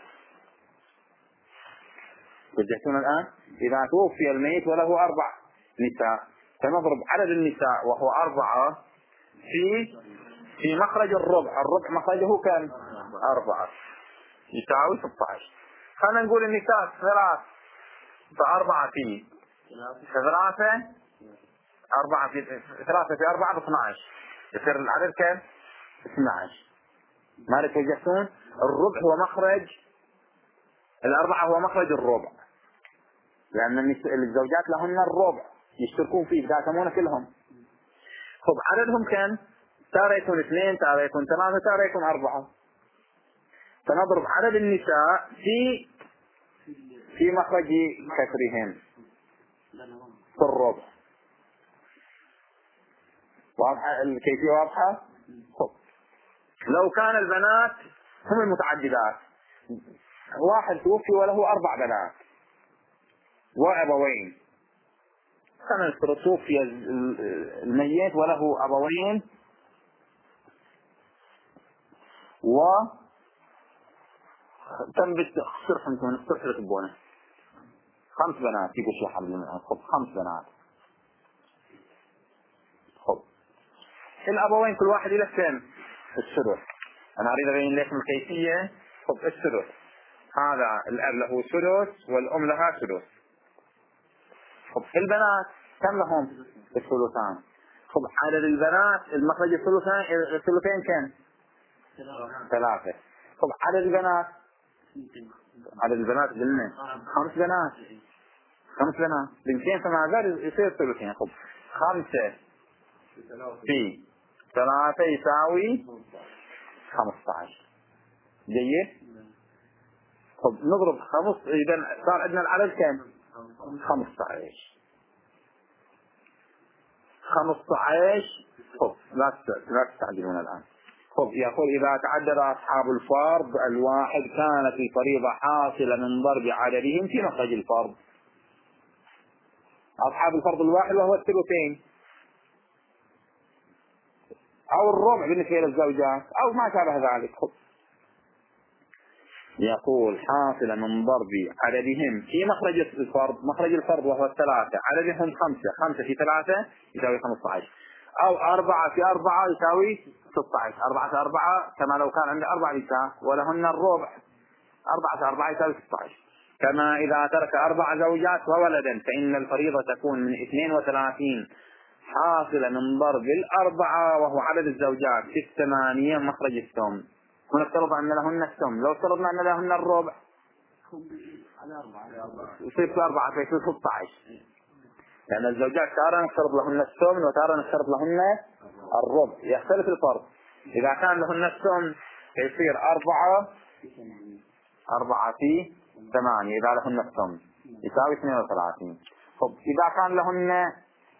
وجدتون الآن؟ إذا توفي الميت وله أربع نساء، فنضرب عدد النساء وهو أربعة في في مخرج الربع، الربع مخرجه كم؟ أربعة، يساوي ستة عشر. خلينا نقول النساء ثلاث، فأربعة في ثلاثة، أربعة في ثلاثة في أربعة باثنى عشر، يصير العدد كم؟ اثنى عشر. ما توجهتون؟ الربع هو مخرج الأربعة، هو مخرج الربع، لأن الزوجات لهن الربع يشتركون فيه، يقاسمون كلهم. خب عددهم كم؟ تارة يكون اثنين، تارة يكون ثلاثة، تارة يكون أربعة، فنضرب عدد النساء في في مخرج كسرهم في الربع. واضحة الكيفية؟ واضحة؟ خب لو كان البنات هم المتعددات، واحد توفي وله أربع بنات وأبوين، كان توفي الميت وله أبوين و تم بالصرف من الصرف لتبونه خمس بنات، يقول شيء حبل من خب خمس بنات. خب الأبوين كل واحد له كم؟ السدس. أنا أريد أبين لكم الكيفية. خب السدس، هذا الأب له سدس والأم لها سدس. خب البنات كم لهم؟ الثلثان. خب عدد البنات المخرج الثلثين الثلثين كم؟ ثلاثة. خب عدد البنات عدد البنات قلنا خمس بنات خمس بنات بنتين، فما زال يصير ثلثين. خب خمسة في ثلاثة يساوي خمسة عشر. جيد. طب نضرب خمس، إذا صار عندنا العدد كم؟ خمسة عشر. خمسة عشر. طب لا لا تستعجلون الآن. طب يقول إذا تعدد أصحاب الفرض الواحد كانت الفريضة حاصلة من ضرب عددهم في مخرج الفرض. أصحاب الفرض الواحد وهو الثلثين أو الربع بالنسبة للزوجات أو ما شابه ذلك. يقول حاصلة من ضرب عددهم في مخرج الفرض، مخرج الفرض وهو الثلاثة، عددهم خمسة، خمسة في ثلاثة يساوي خمسة عشر، أو أربعة في أربعة يساوي ستة عشر، أربعة في أربعة كما لو كان عند أربع نساء ولهن الربع، أربعة في أربعة يساوي ستة عشر. كما إذا ترك أربع زوجات وولدا فإن الفريضة تكون من اثنين وثلاثين حاصلة من ضرب الأربعة وهو عدد الزوجات في الثمانية مخرج الثمن. ونفترض أن لهن الثمن، لو افترضنا أن لهن الربع يصير في أربعة في ستة عشر، لأن يعني الزوجات تارة نفترض لهن الثمن وتارة نفترض لهن الربع، يختلف الفرض. إذا كان لهن الثمن يصير أربعة أربعة في ثمانية إذا لهن الثمن يساوي اثنين وثلاثين. طب إذا كان لهن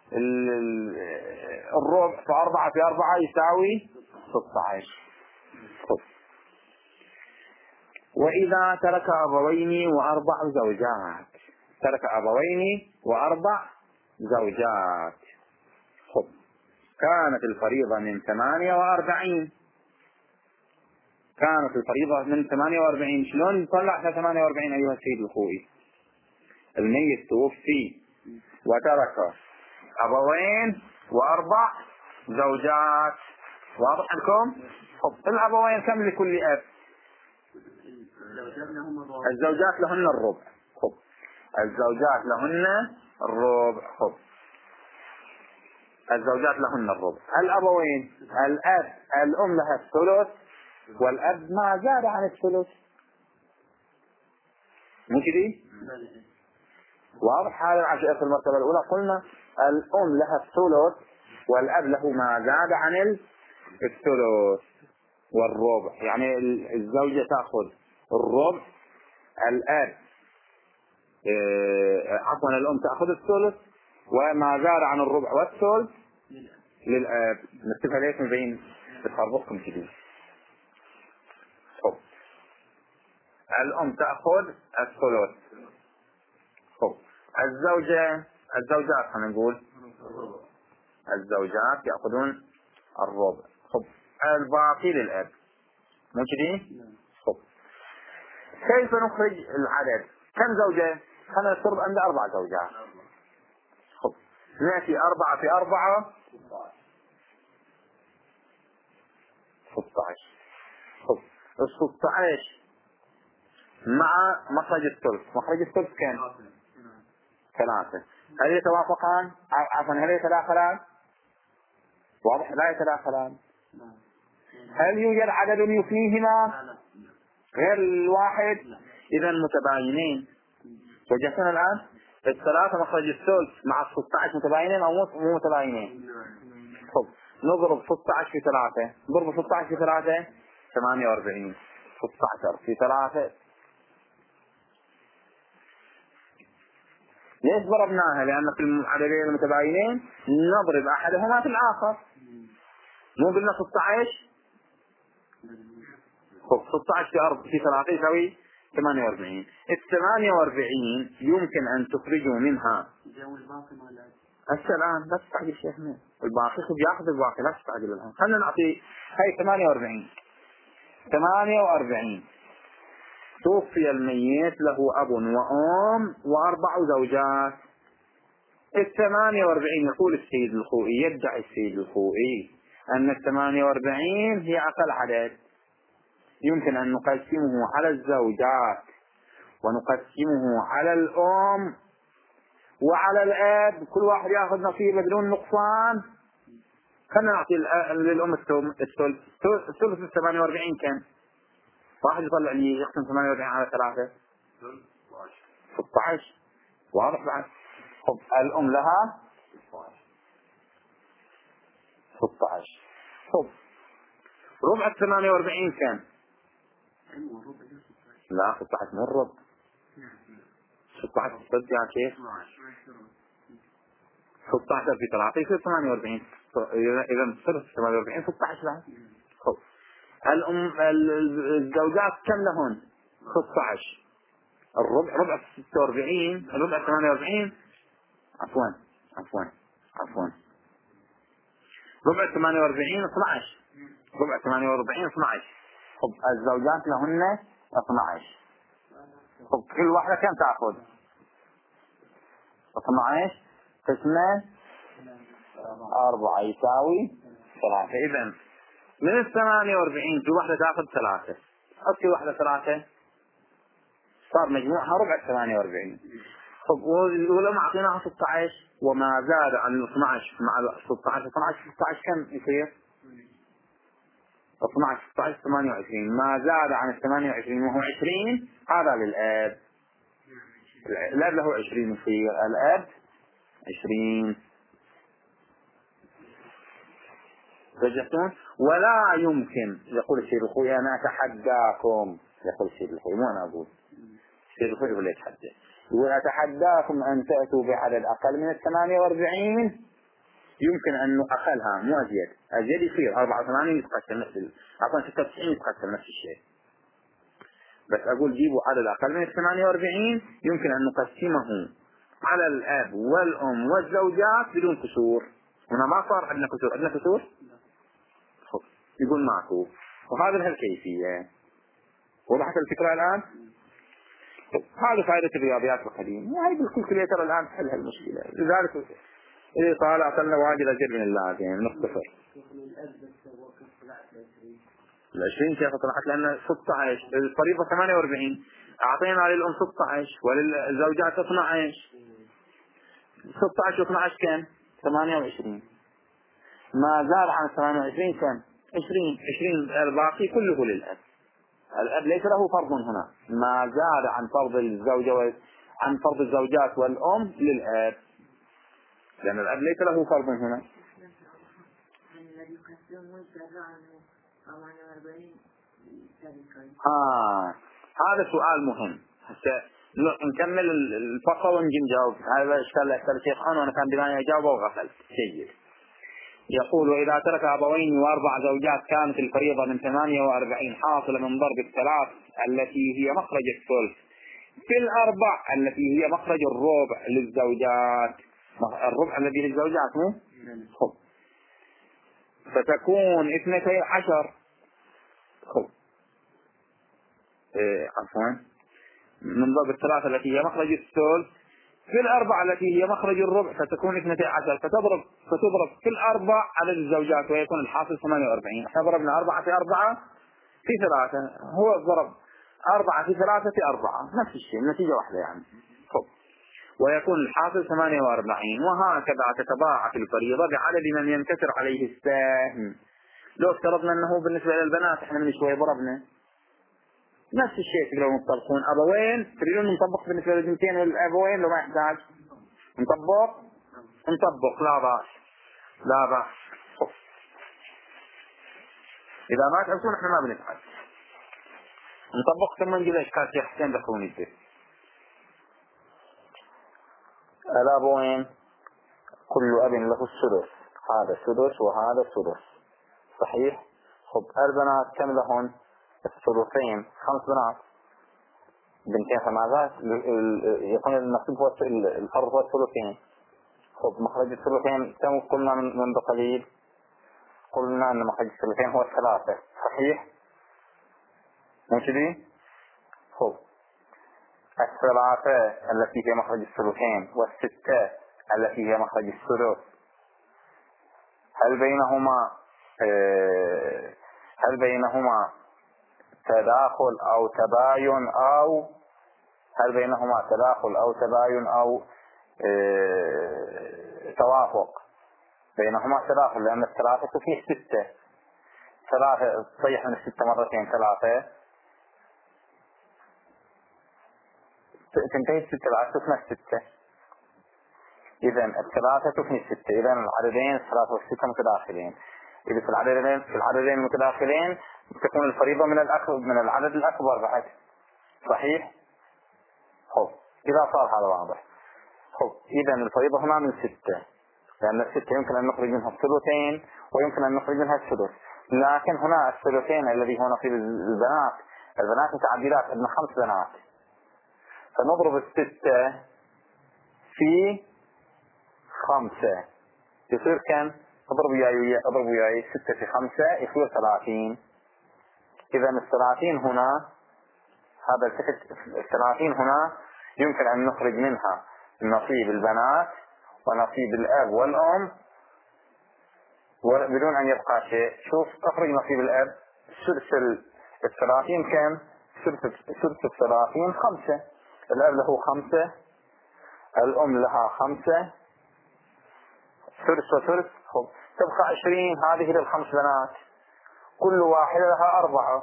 الربع فأربعة في أربعة يساوي ستة عشر. وإذا ترك أبوين وأربع زوجات، ترك أبوين وأربع زوجات خب كانت الفريضة من ثمانية وأربعين، كانت الفريضة من ثمانية وأربعين. شلون نطلع ثمانية وأربعين أيها السيد الخوي؟ الميت توفي وترك أبوين وأربع زوجات، واضح لكم؟ خب الأبوين كم لكل أب؟ الزوجات لهن الربع. خب الزوجات لهن الربع. خب الزوجات لهن الربع. الأبوين الأب الأم لها الثلث والأب ما زاد عن الثلث، مو كذي؟ واضح هذا العشاء في المرتبة الأولى قلنا الأم لها الثلث والأب له ما زاد عن الثلث والربع، يعني الزوجة تأخذ الربع، الأب عفوا الأم تأخذ الثلث وما زاد عن الربع والثلث للأب. نكتبها ليش مبين بتخربطكم كذي. خب الأم تأخذ الثلث. خب الزوجة الزوجات خلينا نقول الزوجات يأخذون الربع. خب الباقي للأب، مو كذي؟ خب كيف نخرج العدد؟ كم زوجة؟ خلينا نفترض عند أربع زوجات. خب نأتي أربعة في أربعة ستة عشر. خب الستة عشر مع مخرج الثلث، مخرج الثلث كم؟ ثلاثة. هل يتوافقان؟ عفوا هل يتداخلان؟ واضح لا يتداخلان. هل يوجد عدد يفنيهما غير الواحد؟ إذا متباينين. وجدنا الآن الثلاثة مخرج الثلث مع ستة عشر متباينين أو مو متباينين؟ طب نضرب ستة عشر في ثلاثة، نضرب ستة عشر في ثلاثة ثمانية وأربعين، ستة عشر في ثلاثة. ليش ضربناها؟ لأن في العددين المتباينين نضرب أحدهما في الآخر. مو قلنا ستة عشر؟ خب ستة عشر في أربعة في ثلاثة يساوي ثمانية وأربعين. الثمانية وأربعين يمكن أن تخرجوا منها هسه الآن. لا تستعجل شيخ من الباقي، خذ ياخذ الباقي لا تستعجل الآن. خلنا نعطي هاي ثمانية وأربعين. ثمانية وأربعين توفي الميت له أب وأم وأربع زوجات. الثمانية وأربعين يقول السيد الخوئي، يدعي السيد الخوئي أن الثمانية وأربعين هي أقل عدد، يمكن أن نقسمه على الزوجات ونقسمه على الأم وعلى الأب، كل واحد يأخذ نصيبه بدون نقصان. خلنا نعطي للأم الثلث. الثلث الثمانية وأربعين كم؟ واحد يطلع لي يقسم ثمانية وأربعين على ثلاثة ستة عشر. واضح بعد؟ خب الأم لها ستة عشر. خب ربع ثمانية وأربعين كم؟ لا ستة عشر من الربع. ستة عشر ستة يعني كيف؟ ستة عشر في ثلاثة يصير ثمانية وأربعين. إذا صرت ثمانية وأربعين ستة عشر بعد. خب الأم الزوجات كم لهن؟ ستة عشر. الربع ربع ستة وأربعين الربع ثمانية وأربعين عفوا عفوا عفوا ربع ثمانية وأربعين اثنا عشر. ربع ثمانية وأربعين اثنا عشر. خب الزوجات لهن اثنا عشر. خب كل واحدة كم تأخذ؟ اثنا عشر قسمة أربعة يساوي ثلاثة. إذن من الثمانية وأربعين كل واحدة تأخذ ثلاثة. أكي واحدة ثلاثة صار مجموعها ربع ثمانية وأربعين. خب ولما أعطيناها ستة عشر وما زاد عن ال اثنا عشر مع ستة عشر اثنا عشر ستة عشر كم يصير؟ اثنا عشر ستة عشر ثمانية وعشرين. ما زاد عن ال ثمانية وعشرين وهو عشرين هذا للآب. الآب له عشرين يصير الآب عشرين. رجعتون؟ ولا يمكن يقول الشيخ الخوي أنا أتحداكم. يقول الشيخ الخوي مو أنا أقول. الشيخ الخوي يقول يتحدى. يقول أتحداكم أن تأتوا بعدد أقل من الثمانية وأربعين. يمكن أن أقلها مو أزيد. أزيد يصير أربعة وثمانين يتقسم نفس ال... عفوا ستة وتسعين يتقسم نفس الشيء. بس أقول جيبوا عدد أقل من الثمانية وأربعين يمكن أن نقسمه على الأب والأم والزوجات بدون كسور. هنا ما صار عندنا كسور. عندنا كسور؟ يقول معكو. وهذا الكيفية. وضحت الفكرة الآن؟ هذه فائدة الرياضيات القديمة. هاي بالكالكوليتر الآن تحل هالمشكلة. لذلك إذا طالع أصلنا واجد أجل من اللازم نختصر. العشرين شيخ طلعت لأن ستة عشر الفريضة ثمانية وأربعين. أعطينا للأم ستة عشر وللزوجات اثنا عشر. ستة عشر اثنا عشر كم؟ ثمانية وعشرين. ما زاد عن ثمانية وعشرين كم؟ عشرين. عشرين الباقي كله للأب. الأب ليس له فرض هنا. ما زاد عن فرض الزوجة عن فرض الزوجات والأم للأب. لأن الأب ليس له فرض هنا. آه هذا سؤال مهم. هسه نكمل الفقرة ونجي نجاوب. هذا إشكال لا يسأل الشيخ عنه وأنا كان دماني أجاوبه وغفلت. جيد. يقول وإذا ترك أبوين وأربع زوجات كانت الفريضة من ثمانية وأربعين حاصلة من ضرب الثلاث التي هي مخرج الثلث في الأربع التي هي مخرج الربع للزوجات. الربع الذي للزوجات مو؟ خب. فتكون اثنتي عشر. خب. إيه عفوا من ضرب الثلاث التي هي مخرج الثلث في الأربع التي هي مخرج الربع فتكون اثنتي عشر. فتضرب فتضرب في الأربع على الزوجات ويكون الحاصل ثمانية وأربعين. احنا ضربنا أربعة في أربعة في ثلاثة. هو ضرب أربعة في ثلاثة في أربعة نفس الشيء النتيجة واحدة يعني. خب. ويكون الحاصل ثمانية وأربعين. وهكذا تتضاعف الفريضة بعدد من ينكسر عليه السهم. لو افترضنا أنه بالنسبة للبنات احنا من شوي ضربنا نفس الشيء. تقدرون تطبقون أبوين تريدون نطبق بالنسبة للبنتين والأبوين لو ما يحتاج نطبق نطبق لا بأس لا بأس. إذا ما تعرفون احنا ما بنفعل نطبق ثم نجيب إشكال شيخ حسين دخلوني فيه. الأبوين كل أب له السدس. هذا السدس وهذا السدس صحيح. خب البنات كم لهن؟ الثلثين. خمس بنات بنتين فماذا يكون النصيب هو الفرض هو الثلثين. خب مخرج الثلثين كم قلنا من قليل؟ قلنا أن مخرج الثلثين هو الثلاثة صحيح مو كذي؟ خب الثلاثة التي هي مخرج الثلثين والستة التي هي مخرج الثلث هل بينهما هل بينهما تداخل أو تباين أو هل بينهما تداخل أو تباين أو اه توافق؟ بينهما تداخل لأن الثلاثة فيه ستة. ثلاثة تصيح من الستة مرتين ثلاثة تنتهي الستة بعد تثنى الستة. إذن الثلاثة تثني الستة. إذن العددين الثلاثة والستة متداخلين. إذا في العددين في العددين المتداخلين تكون الفريضة من الأكبر من العدد الأكبر بعد. صحيح؟ خب إذا صار هذا واضح. خب إذا الفريضة هنا من ستة، لأن الستة يمكن أن نخرج منها الثلثين ويمكن أن نخرج منها الثلث، لكن هنا الثلثين الذي هو نصيب البنات، البنات متعددات، عندنا خمس بنات، فنضرب الستة في خمسة يصير كم؟ اضرب وياي اضرب وياي ستة في خمسة يصير ثلاثين. إذا الثلاثين هنا هذا الثلاثين هنا يمكن أن نخرج منها نصيب البنات ونصيب الأب والأم بدون أن يبقى شيء. شوف تخرج نصيب الأب سدس الثلاثين كم؟ سدس الثلاثين خمسة، الأب له خمسة، الأم لها خمسة، ثلث وثلث. خب تبقى عشرين، هذه للخمس بنات كل واحدة لها أربعة.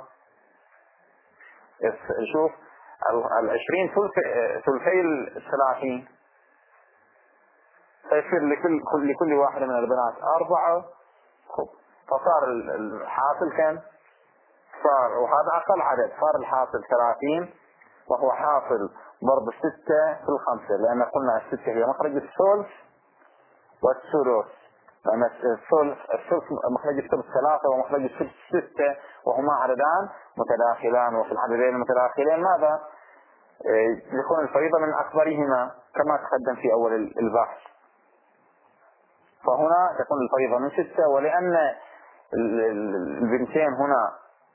شوف العشرين ثلثي الثلاثين، فيصير لكل لكل واحدة من البنات أربعة. خب فصار الحاصل كم؟ صار، وهذا أقل عدد، صار الحاصل ثلاثين، وهو حاصل ضرب ستة في الخمسة، لأن قلنا الستة هي مخرج الثلث والثلث، لأن الثلث الثلث مخرج الثلث ثلاثة ومخرج الثلث ستة، وهما عددان متداخلان، وفي العددين المتداخلين ماذا؟ يكون الفريضة من أكبرهما كما تقدم في أول البحث. فهنا تكون الفريضة من ستة، ولأن البنتين هنا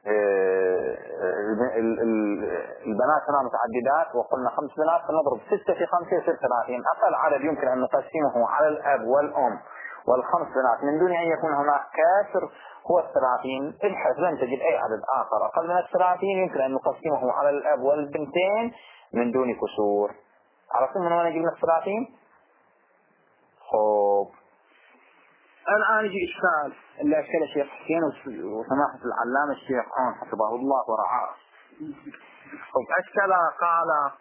البنات هنا متعددات وقلنا خمس بنات، فنضرب ستة في خمسة يصير ثلاثين. أقل عدد يمكن أن نقسمه على الأب والأم والخمس بنات من دون أن يكون هناك كاسر هو الثلاثين. ابحث لن تجد أي عدد آخر أقل من الثلاثين يمكن أن نقسمه على الأب والبنتين من دون كسور. عرفتم من وين جبنا الثلاثين؟ خب الآن يجي إشكال اللي أشكال الشيخ حسين وسماحة العلامة الشيخ عون حفظه الله ورعاه. خب أشكال قال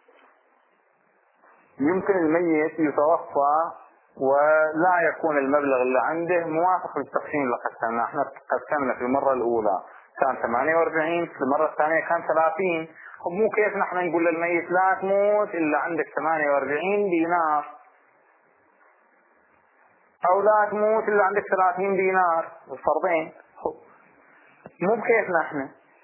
يمكن الميت يتوفى ولا يكون المبلغ اللي عنده موافق للتقسيم اللي قسمنا. احنا قسمنا في المرة الأولى كان ثمانية وأربعين، في المرة الثانية كان ثلاثين. خب مو كيف نحن نقول للميت لا تموت إلا عندك ثمانية وأربعين دينار، أو لا تموت إلا عندك ثلاثين دينار، الفرضين. مو بكيف نحن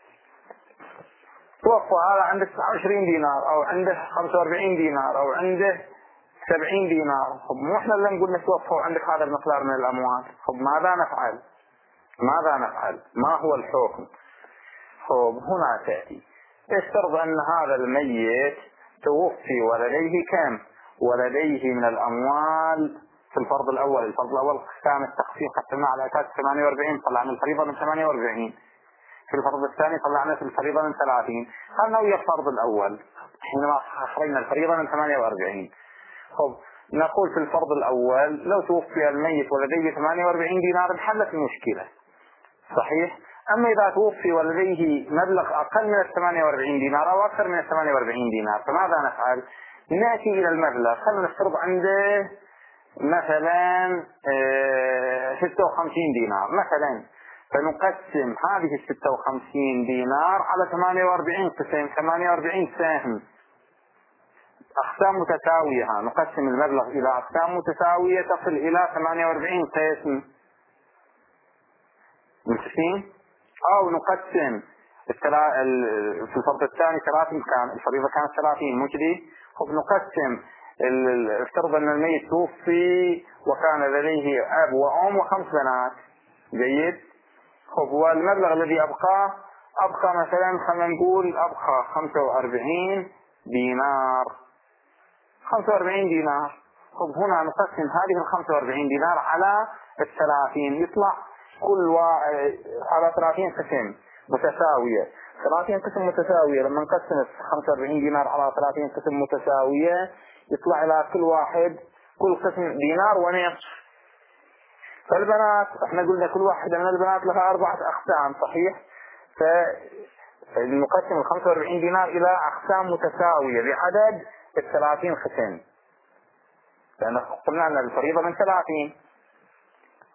توفى هذا عنده تسعة وعشرين دينار أو عنده خمسة وأربعين دينار أو عنده سبعين دينار. خب مو احنا اللي نقول نتوفى وعندك هذا المقدار من الأموال. خب ماذا نفعل؟ ماذا نفعل؟ ما هو الحكم؟ خب هنا تأتي افترض أن هذا الميت توفي ولديه كم؟ ولديه من الأموال في الفرض الأول. الفرض الأول كان التقسيم قسمنا على أساس ثمانية وأربعين، طلعنا الفريضة من ثمانية وأربعين. في الفرض الثاني طلعنا في الفريضة من ثلاثين. هذا هو الفرض الأول حينما أخرجنا الفريضة من ثمانية وأربعين. خب نقول في الفرض الأول لو توفي الميت ولديه ثمانية وأربعين دينار انحلت المشكلة، صحيح؟ أما إذا توفي ولديه مبلغ أقل من الثمانية وأربعين دينار أو أكثر من الثمانية وأربعين دينار، فماذا نفعل؟ نأتي إلى المبلغ، خلنا نفترض عنده مثلا ستة وخمسين دينار مثلا، فنقسم هذه الستة وخمسين دينار على ثمانية وأربعين قسم، ثمانية وأربعين سهم، أقسام متساوية. نقسم المبلغ إلى أقسام متساوية تصل إلى ثمانية وأربعين قسم، متفقين؟ أو نقسم في الفرض الثاني ثلاثين، كان الفريضة كانت ثلاثين مو كذي. خب نقسم، افترض أن الميت توفي وكان لديه أب وأم وخمس بنات، جيد. خب والمبلغ الذي أبقاه أبقى مثلا خلينا نقول أبقى خمسة وأربعين دينار، خمسة وأربعين دينار. خب هنا نقسم هذه ال خمسة وأربعين دينار على الثلاثين، يطلع كل و... على ثلاثين قسم متساوية. ثلاثين قسم متساوية لما نقسم خمسة وأربعين دينار على ثلاثين قسم متساوية يطلع إلى كل واحد كل قسم دينار ونصف. فالبنات احنا قلنا كل واحدة من البنات لها أربعة أقسام، صحيح؟ فنقسم ال خمسة وأربعين دينار إلى أقسام متساوية بعدد الثلاثين قسم، لأن قلنا أن الفريضة من ثلاثين.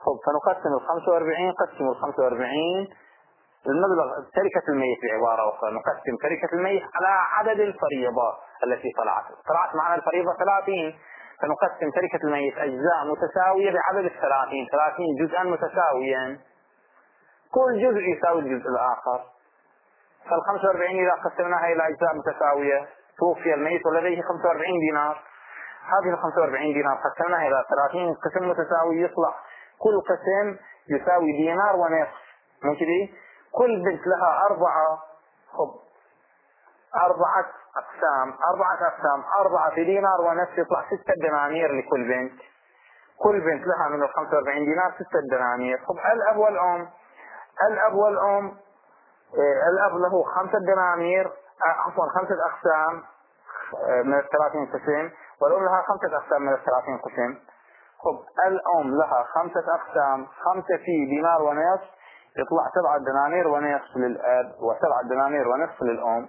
خب فنقسم ال خمسة وأربعين، قسم ال خمسة وأربعين المبلغ تركة الميت بعبارة أخرى، نقسم تركة الميت على عدد الفريضة التي طلعت، طلعت معنا الفريضة ثلاثين، فنقسم تركة الميت أجزاء متساوية بعدد الثلاثين، ثلاثين جزءا متساويا، كل جزء يساوي الجزء الآخر. فال خمسة وأربعين إذا قسمناها إلى أجزاء متساوية توفي الميت ولديه خمسة وأربعين دينار، هذه ال خمسة وأربعين دينار قسمناها إلى ثلاثين قسم متساوي، يطلع كل قسم يساوي دينار ونصف، مو كذي؟ كل بنت لها أربعة، خب أربعة أقسام، أربعة أقسام، أربعة في دينار ونصف، يطلع ستة دنانير لكل بنت، كل بنت لها من ال خمسة وأربعين دينار ستة دنانير. خب الأب والأم، الأب والأم إيه الأب له خمسة دنانير، عفوا خمسة أقسام من الثلاثين قسم، والأم لها خمسة أقسام من الثلاثين قسم. خب الأم لها خمسة أقسام، خمسة في دينار ونصف، يطلع سبعة دنانير ونصف للأب وسبعة دنانير ونصف للأم.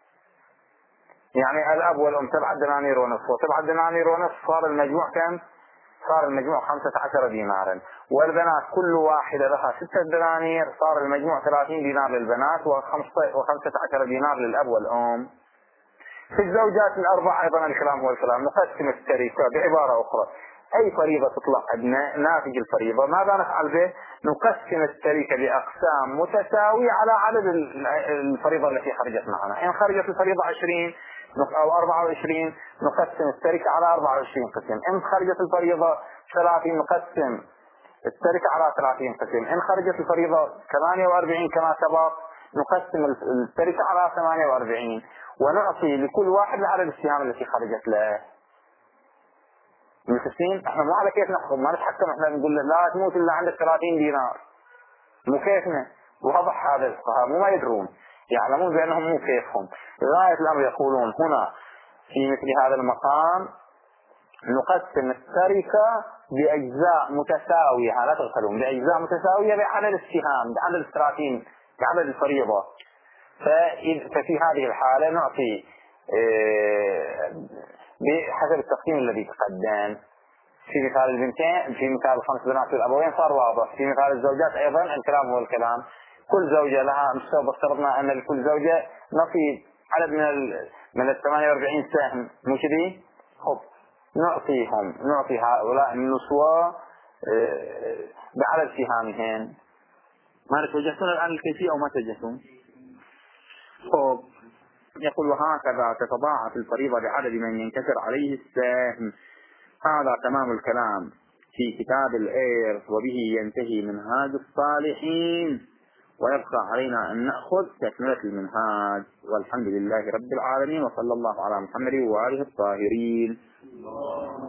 يعني الأب والأم سبعة دنانير ونصف وسبعة دنانير ونصف، صار المجموع كم؟ صار المجموع خمسة عشر دينارا. والبنات كل واحدة لها ستة دنانير، صار المجموع ثلاثين دينار للبنات وخمسة عشر دينار للأب والأم. في الزوجات الأربع أيضا الكلام هو الكلام، نقسم التركة بعبارة أخرى، أي فريضة تطلع عندنا ناتج الفريضة ماذا نفعل به؟ نقسم التركة بأقسام متساوية على عدد الفريضة التي خرجت معنا. إن خرجت الفريضة عشرين أو أربعة وعشرين نقسم التركة على أربعة وعشرين قسم، إن خرجت الفريضة ثلاثين نقسم التركة على ثلاثين قسم، إن خرجت الفريضة ثمانية وأربعين كما سبق نقسم التركة على ثمانية وأربعين، ونعطي لكل واحد عدد السهام التي خرجت له. متفقين؟ احنا مو على كيف نحكم، ما نتحكم، احنا نقول له لا تموت الا عندك ثلاثين دينار، مو كيفنا. واضح هذا الفقهاء مو ما يدرون، يعلمون بانهم مو كيفهم. غاية الامر يقولون هنا في مثل هذا المقام نقسم التركة باجزاء متساوية، لا تغفلون، باجزاء متساوية بعدد السهام، بعدد الثلاثين، بعدد الفريضة. ففي هذه الحالة نعطي بحسب التقسيم الذي تقدم. في مثال البنتين، في مثال الخمس بنات الأبوين صار واضح، في مثال الزوجات أيضا الكلام هو الكلام، كل زوجة لها مستوى، افترضنا أن لكل زوجة نصيب عدد من ال من ال ثمانية وأربعين سهم، مو كذي؟ خب نعطيهم، نعطي هؤلاء النسوة بعدد سهامهن. ما توجهتون الآن الكيفية أو ما توجهتون؟ خب يقول وهكذا تتضاعف الفريضة بعدد من ينكسر عليه السهم. هذا تمام الكلام في كتاب الإرث، وبه ينتهي منهاج الصالحين، ويبقى علينا أن نأخذ تكملة المنهاج. والحمد لله رب العالمين، وصلى الله على محمد وآله الطاهرين.